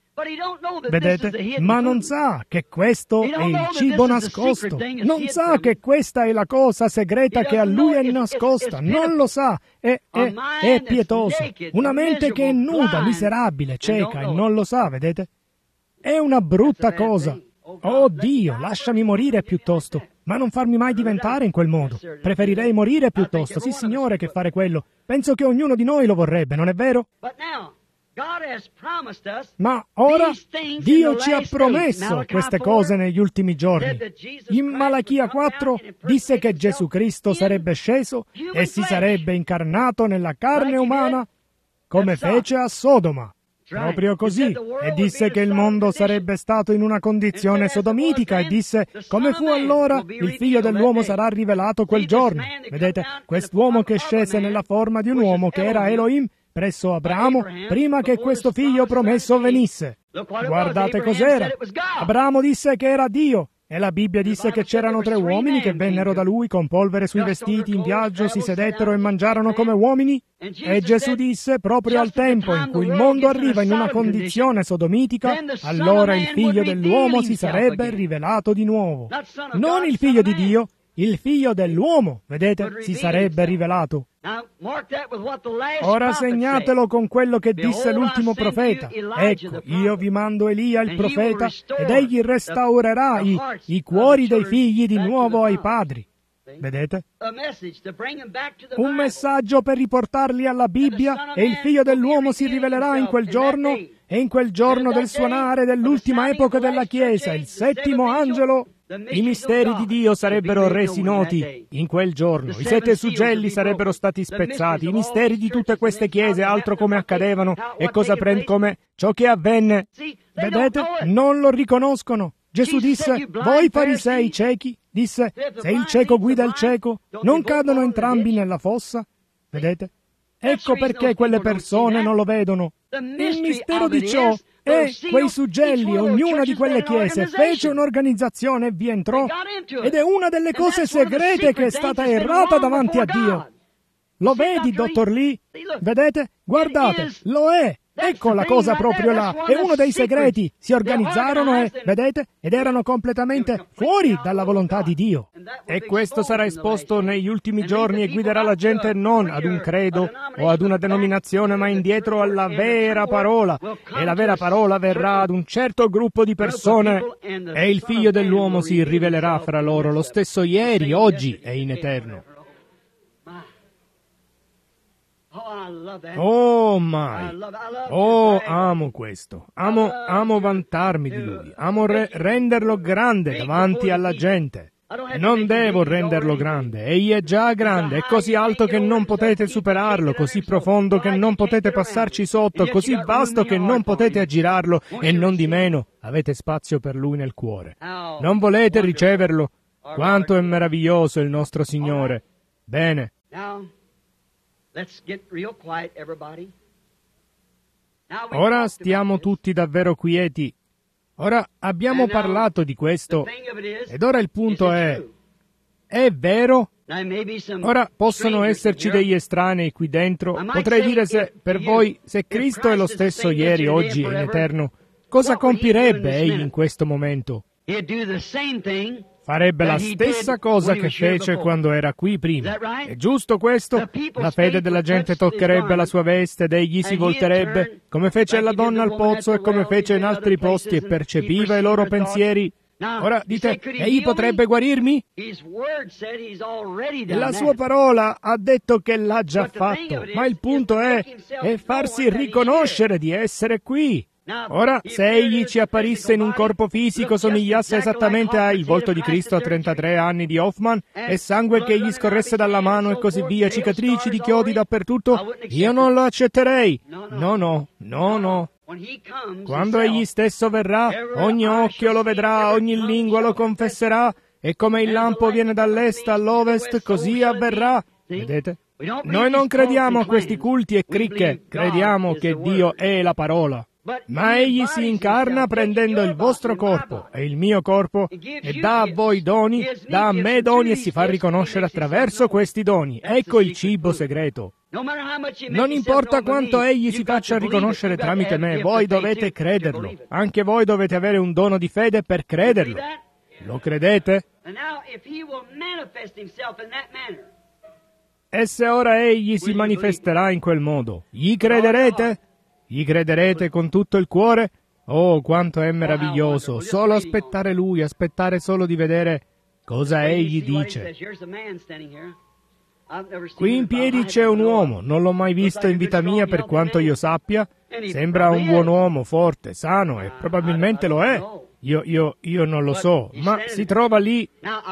Vedete? Ma non sa che questo è il cibo nascosto. Non sa che questa è la cosa segreta che a lui è nascosta. Non lo sa. È pietoso. Una mente che è nuda, miserabile, cieca e non lo sa, vedete? È una brutta cosa. Oh Dio, lasciami morire piuttosto, ma non farmi mai diventare in quel modo. Preferirei morire piuttosto, sì Signore, che fare quello. Penso che ognuno di noi lo vorrebbe, non è vero? Ma ora Dio ci ha promesso queste cose negli ultimi giorni. In Malachia 4 disse che Gesù Cristo sarebbe sceso e si sarebbe incarnato nella carne umana come fece a Sodoma. Proprio così. E disse che il mondo sarebbe stato in una condizione sodomitica e disse, come fu allora, il figlio dell'uomo sarà rivelato quel giorno. Vedete, quest'uomo che scese nella forma di un uomo che era Elohim presso Abramo prima che questo figlio promesso venisse. Guardate cos'era. Abramo disse che era Dio. E la Bibbia disse che c'erano 3 uomini che vennero da lui con polvere sui vestiti in viaggio, si sedettero e mangiarono come uomini. E Gesù disse, proprio al tempo in cui il mondo arriva in una condizione sodomitica, allora il figlio dell'uomo si sarebbe rivelato di nuovo. Non il figlio di Dio, il figlio dell'uomo, vedete, si sarebbe rivelato. Ora segnatelo con quello che disse l'ultimo profeta. Ecco, io vi mando Elia il profeta, ed egli restaurerà i cuori dei figli di nuovo ai padri. Vedete? Un messaggio per riportarli alla Bibbia, e il figlio dell'uomo si rivelerà in quel giorno, e in quel giorno del suonare dell'ultima epoca della Chiesa, il 7° angelo, i misteri di Dio sarebbero resi noti in quel giorno. I 7 suggelli sarebbero stati spezzati. I misteri di tutte queste chiese, altro come accadevano e cosa come ciò che avvenne. Vedete? Non lo riconoscono. Gesù disse, voi farisei ciechi, disse, se il cieco guida il cieco, non cadono entrambi nella fossa? Vedete? Ecco perché quelle persone non lo vedono. Il mistero di ciò è quei suggelli, ognuna di quelle chiese fece un'organizzazione e vi entrò, ed è una delle cose segrete che è stata errata davanti a Dio. Lo vedi, dottor Lee? Vedete? Guardate, lo è. Ecco la cosa proprio là, è uno dei segreti. Si organizzarono e, vedete, ed erano completamente fuori dalla volontà di Dio. E questo sarà esposto negli ultimi giorni e guiderà la gente non ad un credo o ad una denominazione, ma indietro alla vera parola. E la vera parola verrà ad un certo gruppo di persone e il Figlio dell'uomo si rivelerà fra loro, lo stesso ieri, oggi e in eterno. Oh mai! Oh, amo questo. Amo vantarmi di Lui. Amo renderlo grande davanti alla gente. Non devo renderlo grande. Egli è già grande, è così alto che non potete superarlo, così profondo che non potete passarci sotto, così vasto che non potete aggirarlo, e non di meno avete spazio per Lui nel cuore. Non volete riceverlo? Quanto è meraviglioso il nostro Signore. Bene. Ora stiamo tutti davvero quieti. Ora abbiamo parlato di questo, ed ora il punto è vero? Ora possono esserci degli estranei qui dentro. Potrei dire per voi, se Cristo è lo stesso ieri, oggi e in eterno, cosa compirebbe Egli in questo momento? Farebbe la stessa cosa che fece quando era qui prima. È giusto questo? La fede della gente toccherebbe la sua veste ed egli si volterebbe, come fece alla donna al pozzo e come fece in altri posti, e percepiva i loro pensieri. Ora dite, egli potrebbe guarirmi? La sua parola ha detto che l'ha già fatto, ma il punto è farsi riconoscere di essere qui. Ora, se egli ci apparisse in un corpo fisico, somigliasse esattamente al volto di Cristo a 33 anni di Hoffman, e sangue che gli scorresse dalla mano e così via, cicatrici di chiodi dappertutto, io non lo accetterei. No. Quando egli stesso verrà, ogni occhio lo vedrà, ogni lingua lo confesserà, e come il lampo viene dall'est all'ovest, così avverrà. Vedete? Noi non crediamo a questi culti e cricche, crediamo che Dio è la parola. Ma egli si incarna prendendo il vostro corpo e il mio corpo e dà a voi doni, dà a me doni e si fa riconoscere attraverso questi doni. Ecco il cibo segreto. Non importa quanto egli si faccia riconoscere tramite me, voi dovete crederlo. Anche voi dovete avere un dono di fede per crederlo. Lo credete? E se ora egli si manifesterà in quel modo, gli crederete? Gli crederete con tutto il cuore? Oh, quanto è meraviglioso! Solo aspettare Lui, aspettare solo di vedere cosa Egli dice. Qui in piedi c'è un uomo, non l'ho mai visto in vita mia per quanto io sappia. Sembra un buon uomo, forte, sano, e probabilmente lo è. Io non lo so, ma si trova lì.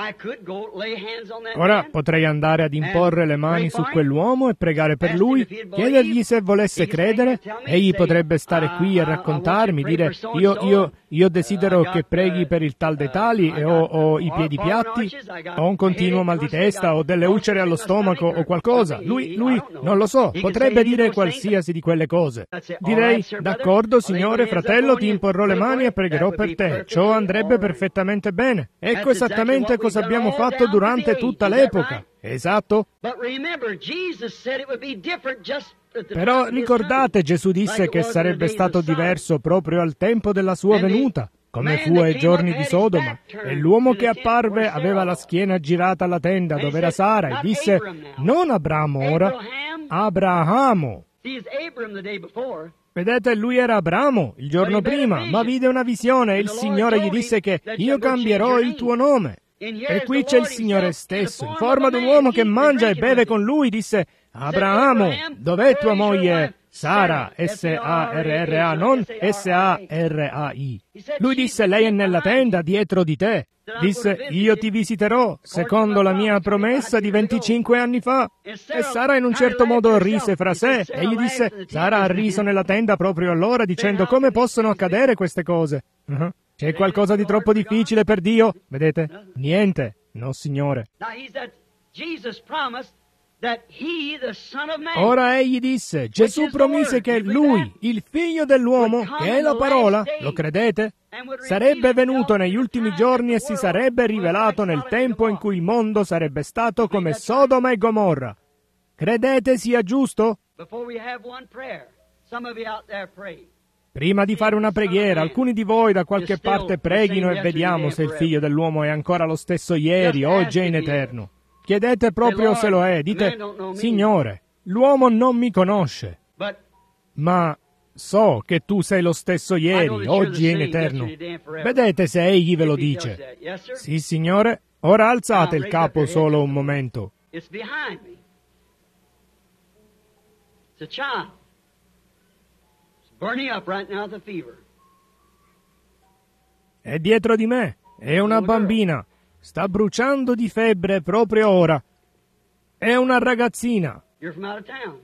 Ora potrei andare ad imporre le mani su quell'uomo e pregare per lui, chiedergli se volesse credere. Egli potrebbe stare qui e raccontarmi, dire io desidero che preghi per il tal dei tali, e ho i piedi piatti, ho un continuo mal di testa, ho delle ulcere allo stomaco o qualcosa. Lui non lo so, potrebbe dire qualsiasi di quelle cose. Direi, d'accordo, signore, fratello, ti imporrò le mani e pregherò per te. Ciò andrebbe perfettamente bene. Ecco esattamente cosa abbiamo fatto durante tutta l'epoca. Esatto. Però ricordate, Gesù disse che sarebbe stato diverso proprio al tempo della sua venuta, come fu ai giorni di Sodoma. E l'uomo che apparve aveva la schiena girata alla tenda dove era Sara e disse, non Abramo ora, Abramo. Vedete, lui era Abramo il giorno prima, ma vide una visione e il Signore gli disse che io cambierò il tuo nome. E qui c'è il Signore stesso, in forma di un uomo che mangia e beve con lui, disse, Abramo, dov'è tua moglie Sara, S-A-R-R-A, non S-A-R-A-I. Lui disse, lei è nella tenda dietro di te. Disse, io ti visiterò, secondo la mia promessa di 25 anni fa. E Sara in un certo modo rise fra sé. E gli disse, Sara ha riso nella tenda proprio allora, dicendo, come possono accadere queste cose? C'è qualcosa di troppo difficile per Dio? Vedete? Niente. No, Signore. Ora egli disse, Gesù promise che lui, il figlio dell'uomo, che è la parola, lo credete? Sarebbe venuto negli ultimi giorni e si sarebbe rivelato nel tempo in cui il mondo sarebbe stato come Sodoma e Gomorra. Credete sia giusto? Some of you out there pray. Prima di fare una preghiera, alcuni di voi da qualche parte preghino e vediamo se il figlio dell'uomo è ancora lo stesso ieri, oggi e in eterno. Chiedete proprio se lo è. Dite, Signore, l'uomo non mi conosce, But ma so che tu sei lo stesso ieri, oggi e in eterno. Vedete se egli ve lo dice. yes, sir. Sì, Signore. Ora alzate il capo solo un momento. It's behind me. It's a child. It's burning up right now with a fever. È dietro di me. È una bambina. Sta bruciando di febbre proprio ora. È una ragazzina. You're from out of town.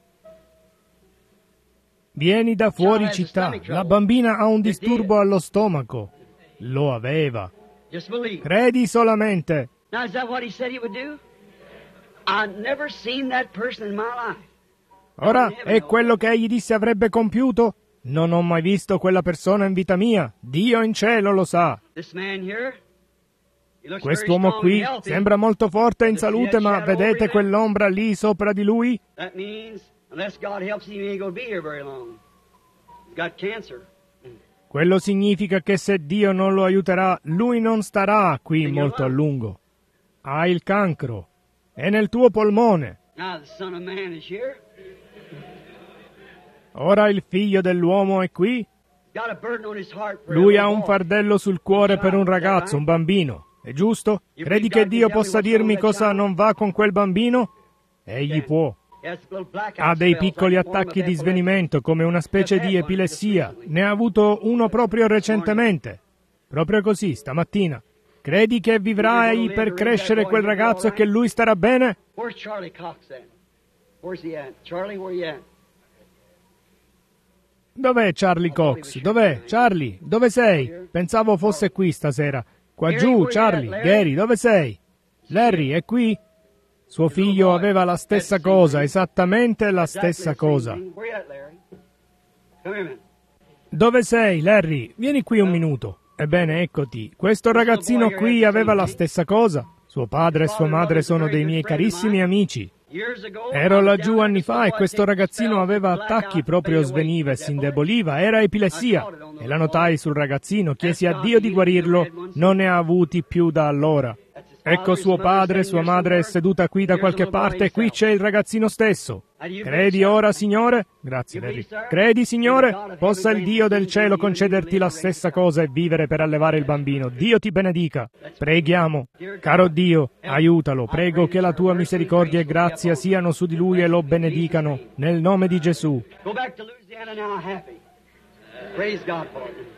Vieni da fuori città. La bambina ha un disturbo allo stomaco. Lo aveva. Just believe. Credi solamente. Now, is that what he said he would do? I've never seen that person in my life. Ora è quello che egli disse avrebbe compiuto? Non ho mai visto quella persona in vita mia. Dio in cielo lo sa. This man here, he looks very Quest'uomo strong qui and healthy. sembra molto forte e in salute, ma vedete quell'ombra lì sopra di lui? That means, unless God helps him, he ain't going to be here very long. He's got cancer. Quello significa che se Dio non lo aiuterà, lui non starà qui molto a lungo. Ha il cancro. È nel tuo polmone. Now the Son of Man is here. Ora il figlio dell'uomo è qui. Got a burden on his heart for Lui a ha little un boy. fardello sul cuore per un ragazzo, un bambino. È giusto? Credi che Dio possa dirmi cosa non va con quel bambino? Egli può. He has little blackout Ha dei spells, piccoli like a form attacchi of di epilepsy. svenimento, come una specie di epilessia. Ne ha avuto uno proprio recentemente. Proprio così, stamattina. Credi che vivrà egli per crescere quel ragazzo e che lui starà bene? Where's Charlie Cox at? Where's he at? Charlie, where you at? Dov'è Charlie Cox? Dov'è? Charlie, dove sei? Pensavo fosse qui stasera. Qua giù, Charlie. Gary, dove sei? Larry, è qui? Suo figlio aveva la stessa cosa, esattamente la stessa cosa. Where you at, Larry? Come here, man. Dove sei, Larry? Vieni qui un minuto. Ebbene, eccoti. Questo ragazzino qui aveva la stessa cosa. Suo padre e sua madre sono dei miei carissimi amici. Years ago, Ero I was laggiù down anni at the fa e store, questo I take ragazzino spells, aveva blackout, attacchi, proprio fade away. sveniva e That si boy? indeboliva. Era epilessia. E la notai sul ragazzino. Chiesi a Dio di guarirlo. Non ne ha avuti più da allora. Ecco suo padre, sua madre è seduta qui da qualche parte e qui c'è il ragazzino stesso. Credi ora, Signore? Grazie, Larry. Credi, Signore? Possa il Dio del cielo concederti la stessa cosa e vivere per allevare il bambino. Dio ti benedica. Preghiamo. Caro Dio, aiutalo. Prego che la tua misericordia e grazia siano su di lui e lo benedicano. Nel nome di Gesù. Go back to Louisiana now happy. Praise God for it.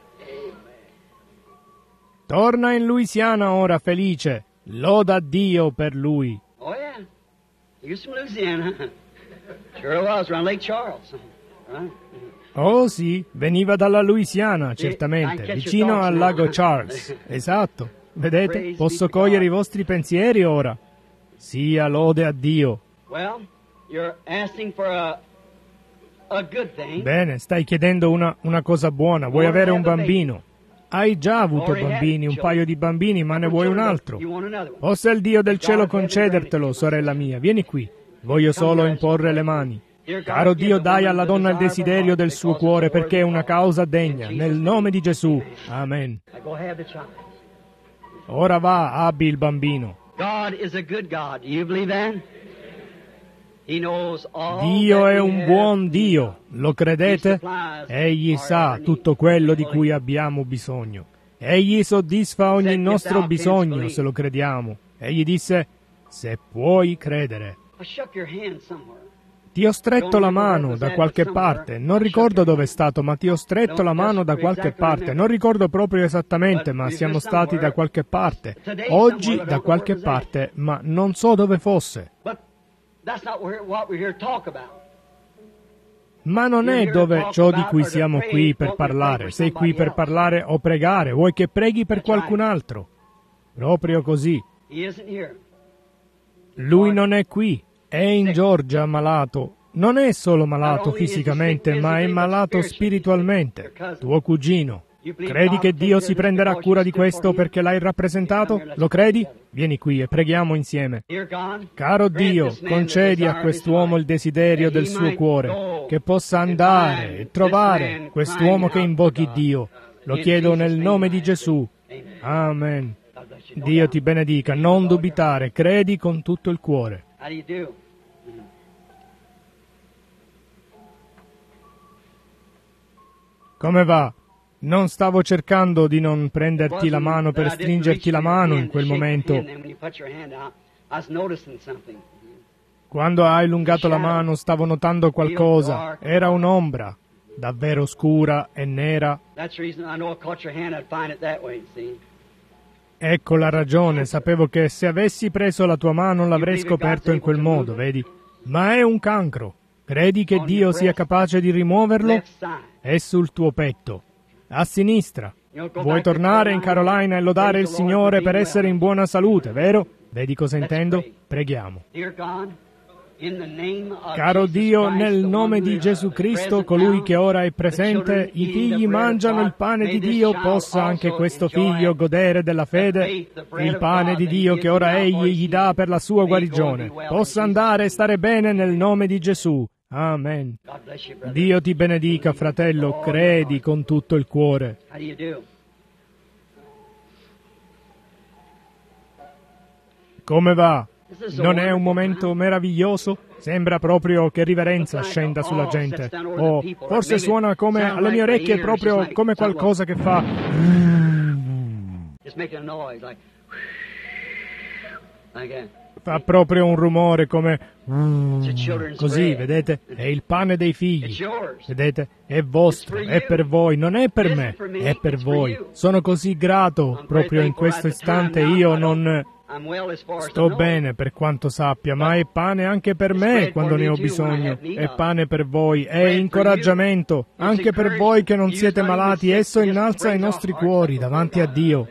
Torna in Louisiana ora felice. Loda Dio per lui. Oh, yeah. He was from Louisiana. Sure it was, around Lake Charles. Right? Oh sì, veniva dalla Louisiana, certamente, vicino al lago Charles. Esatto. Vedete, posso cogliere i vostri pensieri ora. Sia lode a Dio. Well, you're asking for a good thing. Bene, stai chiedendo una cosa buona. Vuoi avere un bambino. Hai già avuto bambini, un paio di bambini, ma ne vuoi un altro. You want another one. Possa il Dio del cielo concedertelo, sorella mia. Vieni qui. Voglio solo imporre le mani. Caro Dio, dai alla donna il desiderio del suo cuore perché è una causa degna. Nel nome di Gesù. Amen. Now go have the child. Ora va, abbi il bambino. God is a good God. Do you believe that? He knows all Dio that è we un have. buon Dio. Lo credete? Egli sa tutto quello di cui abbiamo bisogno. Egli soddisfa ogni nostro bisogno se lo crediamo. Egli disse, se puoi credere. I shook your hand somewhere. Ti ho stretto la mano da qualche parte, non ricordo dove è stato, ma ti ho stretto la mano da qualche parte, non ricordo proprio esattamente, ma siamo stati da qualche parte, oggi da qualche parte, ma non so dove fosse. But that's not what we're here to talk about. Ma non è dove ciò di cui siamo qui per parlare, sei qui per parlare o pregare, vuoi che preghi per qualcun altro. Proprio così. He isn't here. Lui non è qui. È in Georgia malato. Non è solo malato fisicamente, ma è malato spiritualmente. Tuo cugino. Credi che Dio si prenderà cura di questo perché l'hai rappresentato? Lo credi? Vieni qui e preghiamo insieme. Caro Dio, concedi a quest'uomo il desiderio del suo cuore, che possa andare e trovare quest'uomo che invochi Dio. Lo chiedo nel nome di Gesù. Amen. Dio ti benedica. Non dubitare, credi con tutto il cuore. Come va? Non stavo cercando di non prenderti la mano per stringerti la mano in quel momento. Quando hai allungato la mano stavo notando qualcosa. Era un'ombra, davvero scura e nera. Ecco la ragione, sapevo che se avessi preso la tua mano l'avrei scoperto in quel modo, vedi? Ma è un cancro. Credi che Dio sia capace di rimuoverlo? È sul tuo petto. A sinistra. Vuoi tornare in Carolina e lodare il Signore per essere in buona salute, vero? Vedi cosa intendo? Preghiamo. Caro Dio, nel nome di Gesù Cristo, colui che ora è presente, i figli mangiano il pane di Dio, possa anche questo figlio godere della fede, il pane di Dio che ora Egli gli dà per la sua guarigione. Possa andare e stare bene nel nome di Gesù. Amen. Dio ti benedica, fratello, credi con tutto il cuore. Come va? Non è un momento meraviglioso? Sembra proprio che riverenza scenda sulla gente. Oh, forse suona come alle mie orecchie, proprio come qualcosa che fa... Fa proprio un rumore come... Così, vedete? È il pane dei figli. Vedete? È vostro, è per voi, non è per me, è per voi. Sono così grato, proprio in questo istante io non... Sto bene per quanto sappia, ma è pane anche per me quando ne ho bisogno. È pane per voi, è incoraggiamento. Anche per voi che non siete malati, esso innalza i nostri cuori davanti a Dio.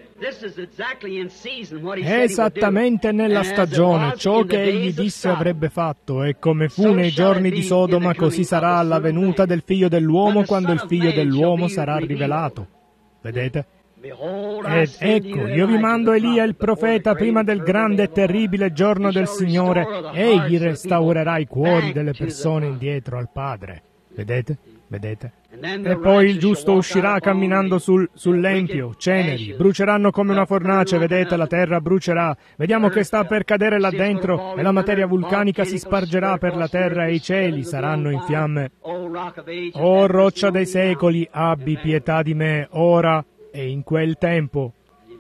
È esattamente nella stagione ciò che egli disse avrebbe fatto, e come fu nei giorni di Sodoma, così sarà alla venuta del Figlio dell'uomo quando il Figlio dell'uomo sarà rivelato. Vedete? Ed ecco, io vi mando Elia il profeta prima del grande e terribile giorno del Signore. Egli restaurerà i cuori delle persone indietro al Padre. Vedete? Vedete? E poi il giusto uscirà camminando sull'empio, ceneri, bruceranno come una fornace, vedete, la terra brucerà. Vediamo che sta per cadere là dentro e la materia vulcanica si spargerà per la terra e i cieli saranno in fiamme. O roccia dei secoli, abbi pietà di me, ora e in quel tempo.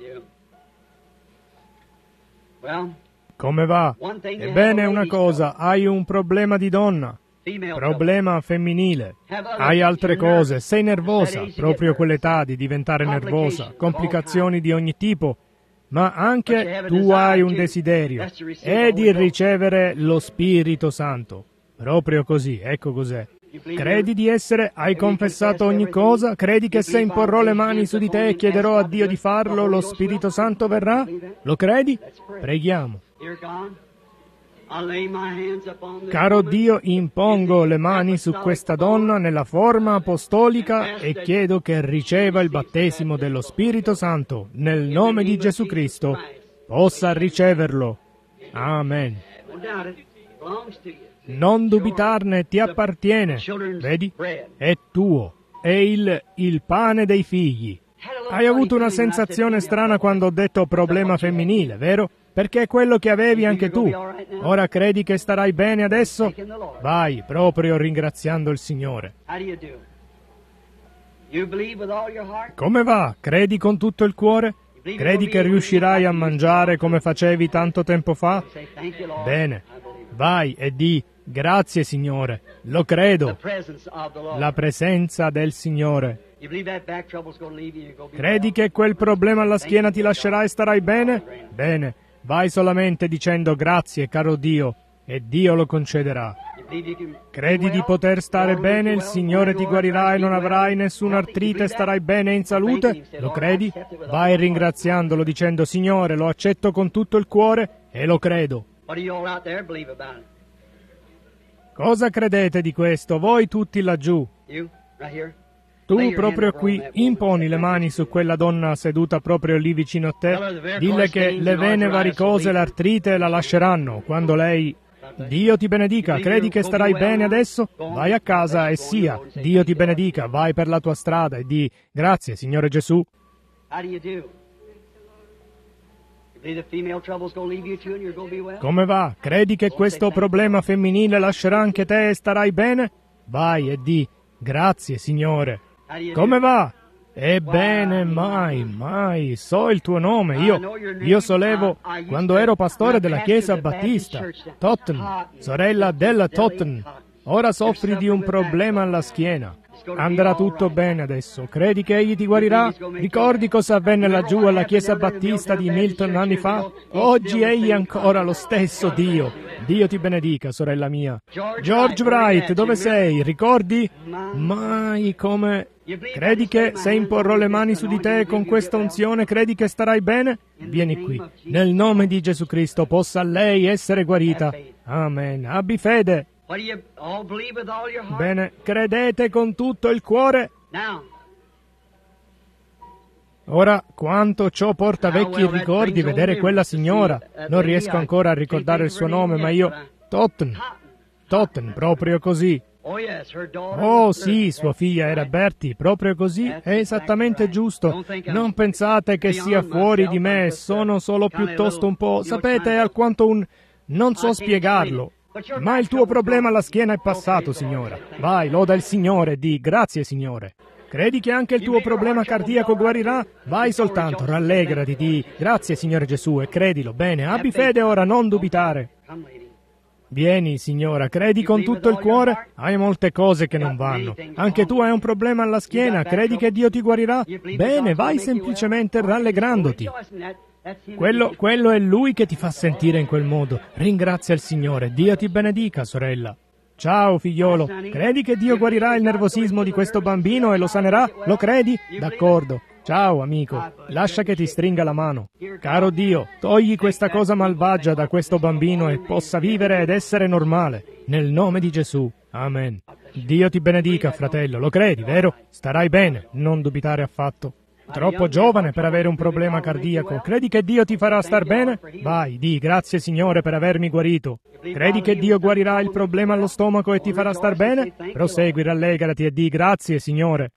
Come va? Ebbene, una cosa, hai un problema di donna. Problema femminile. Hai altre cose, sei nervosa, proprio quell'età di diventare nervosa, complicazioni di ogni tipo, ma anche tu hai un desiderio, è di ricevere lo Spirito Santo. Proprio così, ecco cos'è. Credi di essere, hai confessato ogni cosa, credi che se imporrò le mani su di te e chiederò a Dio di farlo, lo Spirito Santo verrà? Lo credi? Preghiamo. Caro Dio, impongo le mani su questa donna nella forma apostolica e chiedo che riceva il battesimo dello Spirito Santo nel nome di Gesù Cristo. Possa riceverlo. Amen. Non dubitarne, ti appartiene. Vedi? È tuo. È il pane dei figli. Hai avuto una sensazione strana quando ho detto problema femminile, vero? Perché è quello che avevi anche tu. Ora credi che starai bene adesso? Vai, proprio ringraziando il Signore. Come va? Credi con tutto il cuore? Credi che riuscirai a mangiare come facevi tanto tempo fa? Bene. Vai e di grazie, Signore. Lo credo. La presenza del Signore. Credi che quel problema alla schiena ti lascerà e starai bene? Bene. Vai solamente dicendo grazie, caro Dio, e Dio lo concederà. Credi di poter stare bene, il Signore ti guarirà e non avrai nessuna artrite e starai bene in salute? Lo credi? Vai ringraziandolo dicendo Signore, lo accetto con tutto il cuore e lo credo. Cosa credete di questo, voi tutti laggiù? Tu proprio qui imponi le mani su quella donna seduta proprio lì vicino a te. Dille che le vene varicose e l'artrite la lasceranno quando lei... Dio ti benedica, credi che starai bene adesso? Vai a casa e sia. Dio ti benedica, vai per la tua strada e di grazie, Signore Gesù. Come va? Credi che questo problema femminile lascerà anche te e starai bene? Vai e di grazie, Signore. Come va? Ebbene, mai, so il tuo nome. Io solevo quando ero pastore della Chiesa Battista, Totten, sorella della Totten. Ora soffri di un problema alla schiena. Andrà tutto bene adesso. Credi che Egli ti guarirà? Ricordi cosa avvenne laggiù alla Chiesa Battista di Milton anni fa? Oggi Egli è ancora lo stesso Dio. Dio ti benedica, sorella mia. George Wright, dove sei? Ricordi? Mai come... Credi che se imporrò le mani su di te con questa unzione, credi che starai bene? Vieni qui. Nel nome di Gesù Cristo possa lei essere guarita. Amen. Abbi fede. Bene, credete con tutto il cuore? Ora, quanto ciò porta vecchi ricordi vedere quella signora. Non riesco ancora a ricordare il suo nome, ma io... Totten, proprio così. Oh sì, sua figlia era Bertie, proprio così, è esattamente giusto. Non pensate che sia fuori di me, sono solo piuttosto un po', sapete, alquanto un... non so spiegarlo. Ma il tuo problema alla schiena è passato, signora. Vai, loda il Signore, di grazie, Signore. Credi che anche il tuo problema cardiaco guarirà? Vai soltanto, rallegrati, di grazie, Signore Gesù, e credilo. Bene, abbi fede ora, non dubitare. Vieni, signora, credi con tutto il cuore? Hai molte cose che non vanno. Anche tu hai un problema alla schiena, credi che Dio ti guarirà? Bene, vai semplicemente rallegrandoti. Quello è Lui che ti fa sentire in quel modo. Ringrazia il Signore. Dio ti benedica, sorella. Ciao, figliolo. Credi che Dio guarirà il nervosismo di questo bambino e lo sanerà? Lo credi? D'accordo. Ciao, amico. Lascia che ti stringa la mano. Caro Dio, togli questa cosa malvagia da questo bambino e possa vivere ed essere normale. Nel nome di Gesù. Amen. Dio ti benedica, fratello. Lo credi, vero? Starai bene. Non dubitare affatto. Troppo giovane per avere un problema cardiaco. Credi che Dio ti farà star bene? Vai, di grazie, Signore, per avermi guarito. Credi che Dio guarirà il problema allo stomaco e ti farà star bene? Prosegui, rallegrati e di grazie, Signore.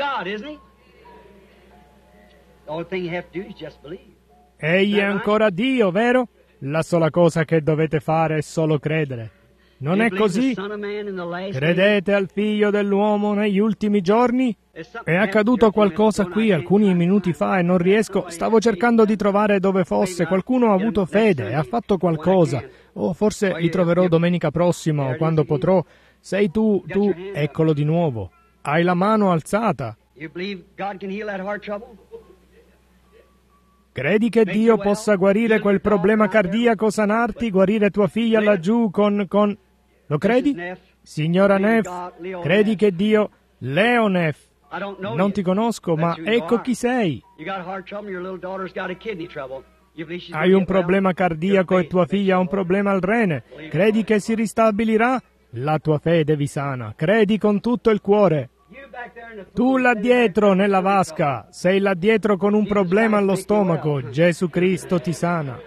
Egli è ancora Dio, vero? La sola cosa che dovete fare è solo credere. Non è così? Credete al Figlio dell'uomo negli ultimi giorni? È accaduto qualcosa qui alcuni minuti fa e non riesco. Stavo cercando di trovare dove fosse. Qualcuno ha avuto fede e ha fatto qualcosa. O forse li troverò domenica prossima o quando potrò. Sei tu, eccolo di nuovo. Hai la mano alzata. Credi che Dio possa guarire quel problema cardiaco, sanarti, guarire tua figlia laggiù con... Lo credi? Signora Neff, credi che Dio... Leo Neff, non ti conosco, ma ecco chi sei. Hai un problema cardiaco e tua figlia ha un problema al rene. Credi che si ristabilirà? La tua fede vi sana. Credi con tutto il cuore. Tu là dietro nella vasca, sei là dietro con un problema allo stomaco, Gesù Cristo ti sana.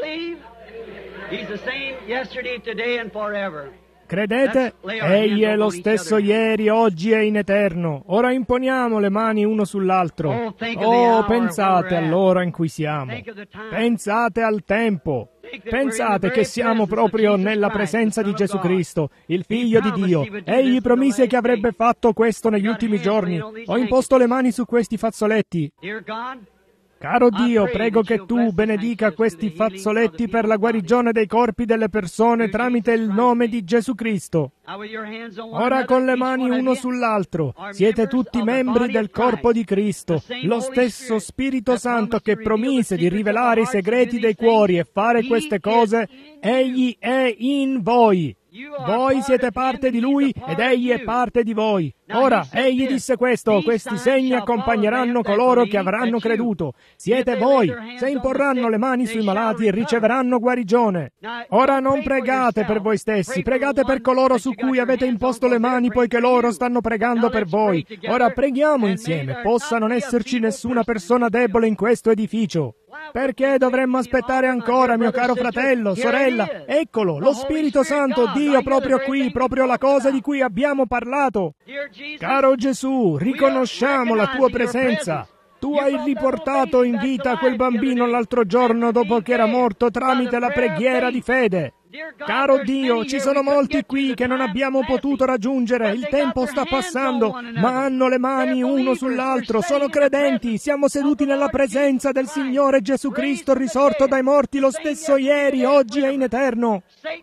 Credete? Egli è lo stesso ieri, oggi e in eterno. Ora imponiamo le mani uno sull'altro. Oh, pensate all'ora in cui siamo. Pensate al tempo. Pensate che siamo proprio nella presenza di Gesù Cristo, il Figlio di Dio. Egli promise che avrebbe fatto questo negli ultimi giorni. Ho imposto le mani su questi fazzoletti. Caro Dio, prego che tu benedica questi fazzoletti per la guarigione dei corpi delle persone tramite il nome di Gesù Cristo. Ora con le mani uno sull'altro, siete tutti membri del corpo di Cristo, lo stesso Spirito Santo che promise di rivelare i segreti dei cuori e fare queste cose, Egli è in voi. Voi siete parte di Lui ed Egli è parte di voi. Ora, Egli disse questo: questi segni accompagneranno coloro che avranno creduto. Siete voi. Se imporranno le mani sui malati e riceveranno guarigione. Ora non pregate per voi stessi, pregate per coloro su cui avete imposto le mani, poiché loro stanno pregando per voi. Ora preghiamo insieme. Possa non esserci nessuna persona debole in questo edificio. Perché dovremmo aspettare ancora, mio caro fratello, sorella? Eccolo, lo Spirito Santo, Dio proprio qui, proprio la cosa di cui abbiamo parlato. Caro Gesù, riconosciamo la tua presenza. Tu hai riportato in vita quel bambino l'altro giorno dopo che era morto tramite la preghiera di fede. Caro Dio, ci sono molti qui che non abbiamo potuto raggiungere, il tempo sta passando, ma hanno le mani uno sull'altro, sono credenti, siamo seduti nella presenza del Signore Gesù Cristo risorto dai morti lo stesso ieri, oggi e in eterno.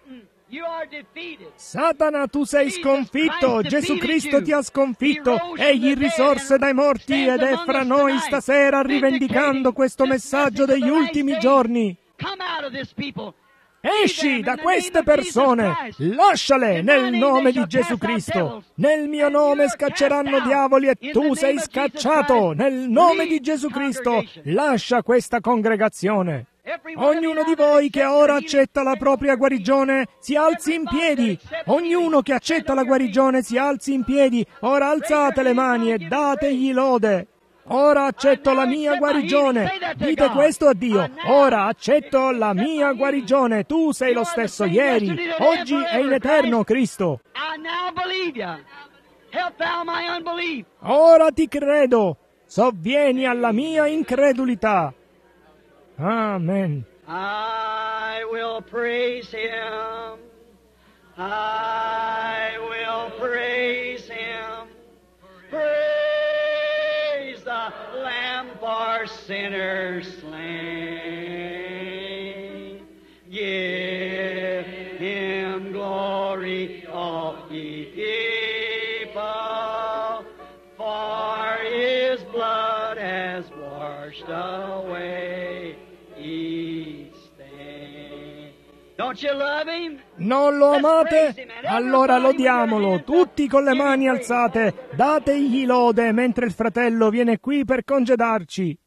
Satana, tu sei sconfitto, Gesù Cristo ti ha sconfitto, egli risorse dai morti ed è fra noi stasera rivendicando questo messaggio degli ultimi giorni. Esci da queste persone, lasciale nel nome di Gesù Cristo. Nel mio nome scacceranno diavoli e tu sei scacciato. Nel nome di Gesù Cristo, lascia questa congregazione. Ognuno di voi che ora accetta la propria guarigione si alzi in piedi. Ognuno che accetta la guarigione si alzi in piedi. Ora alzate le mani e dategli lode. Ora accetto la mia guarigione. Dite questo a Dio. Ora accetto la mia guarigione. Tu sei lo stesso ieri, oggi e in eterno, Cristo. Ora ti credo. Sovvieni alla mia incredulità. Amen. I will praise Him. I will praise Him. Praise the Lamb for sinners slain. Give Him glory, all ye people, for His blood has washed away each stain. Don't you love Him? Non lo amate? Allora lodiamolo, tutti con le mani alzate, dategli lode mentre il fratello viene qui per congedarci.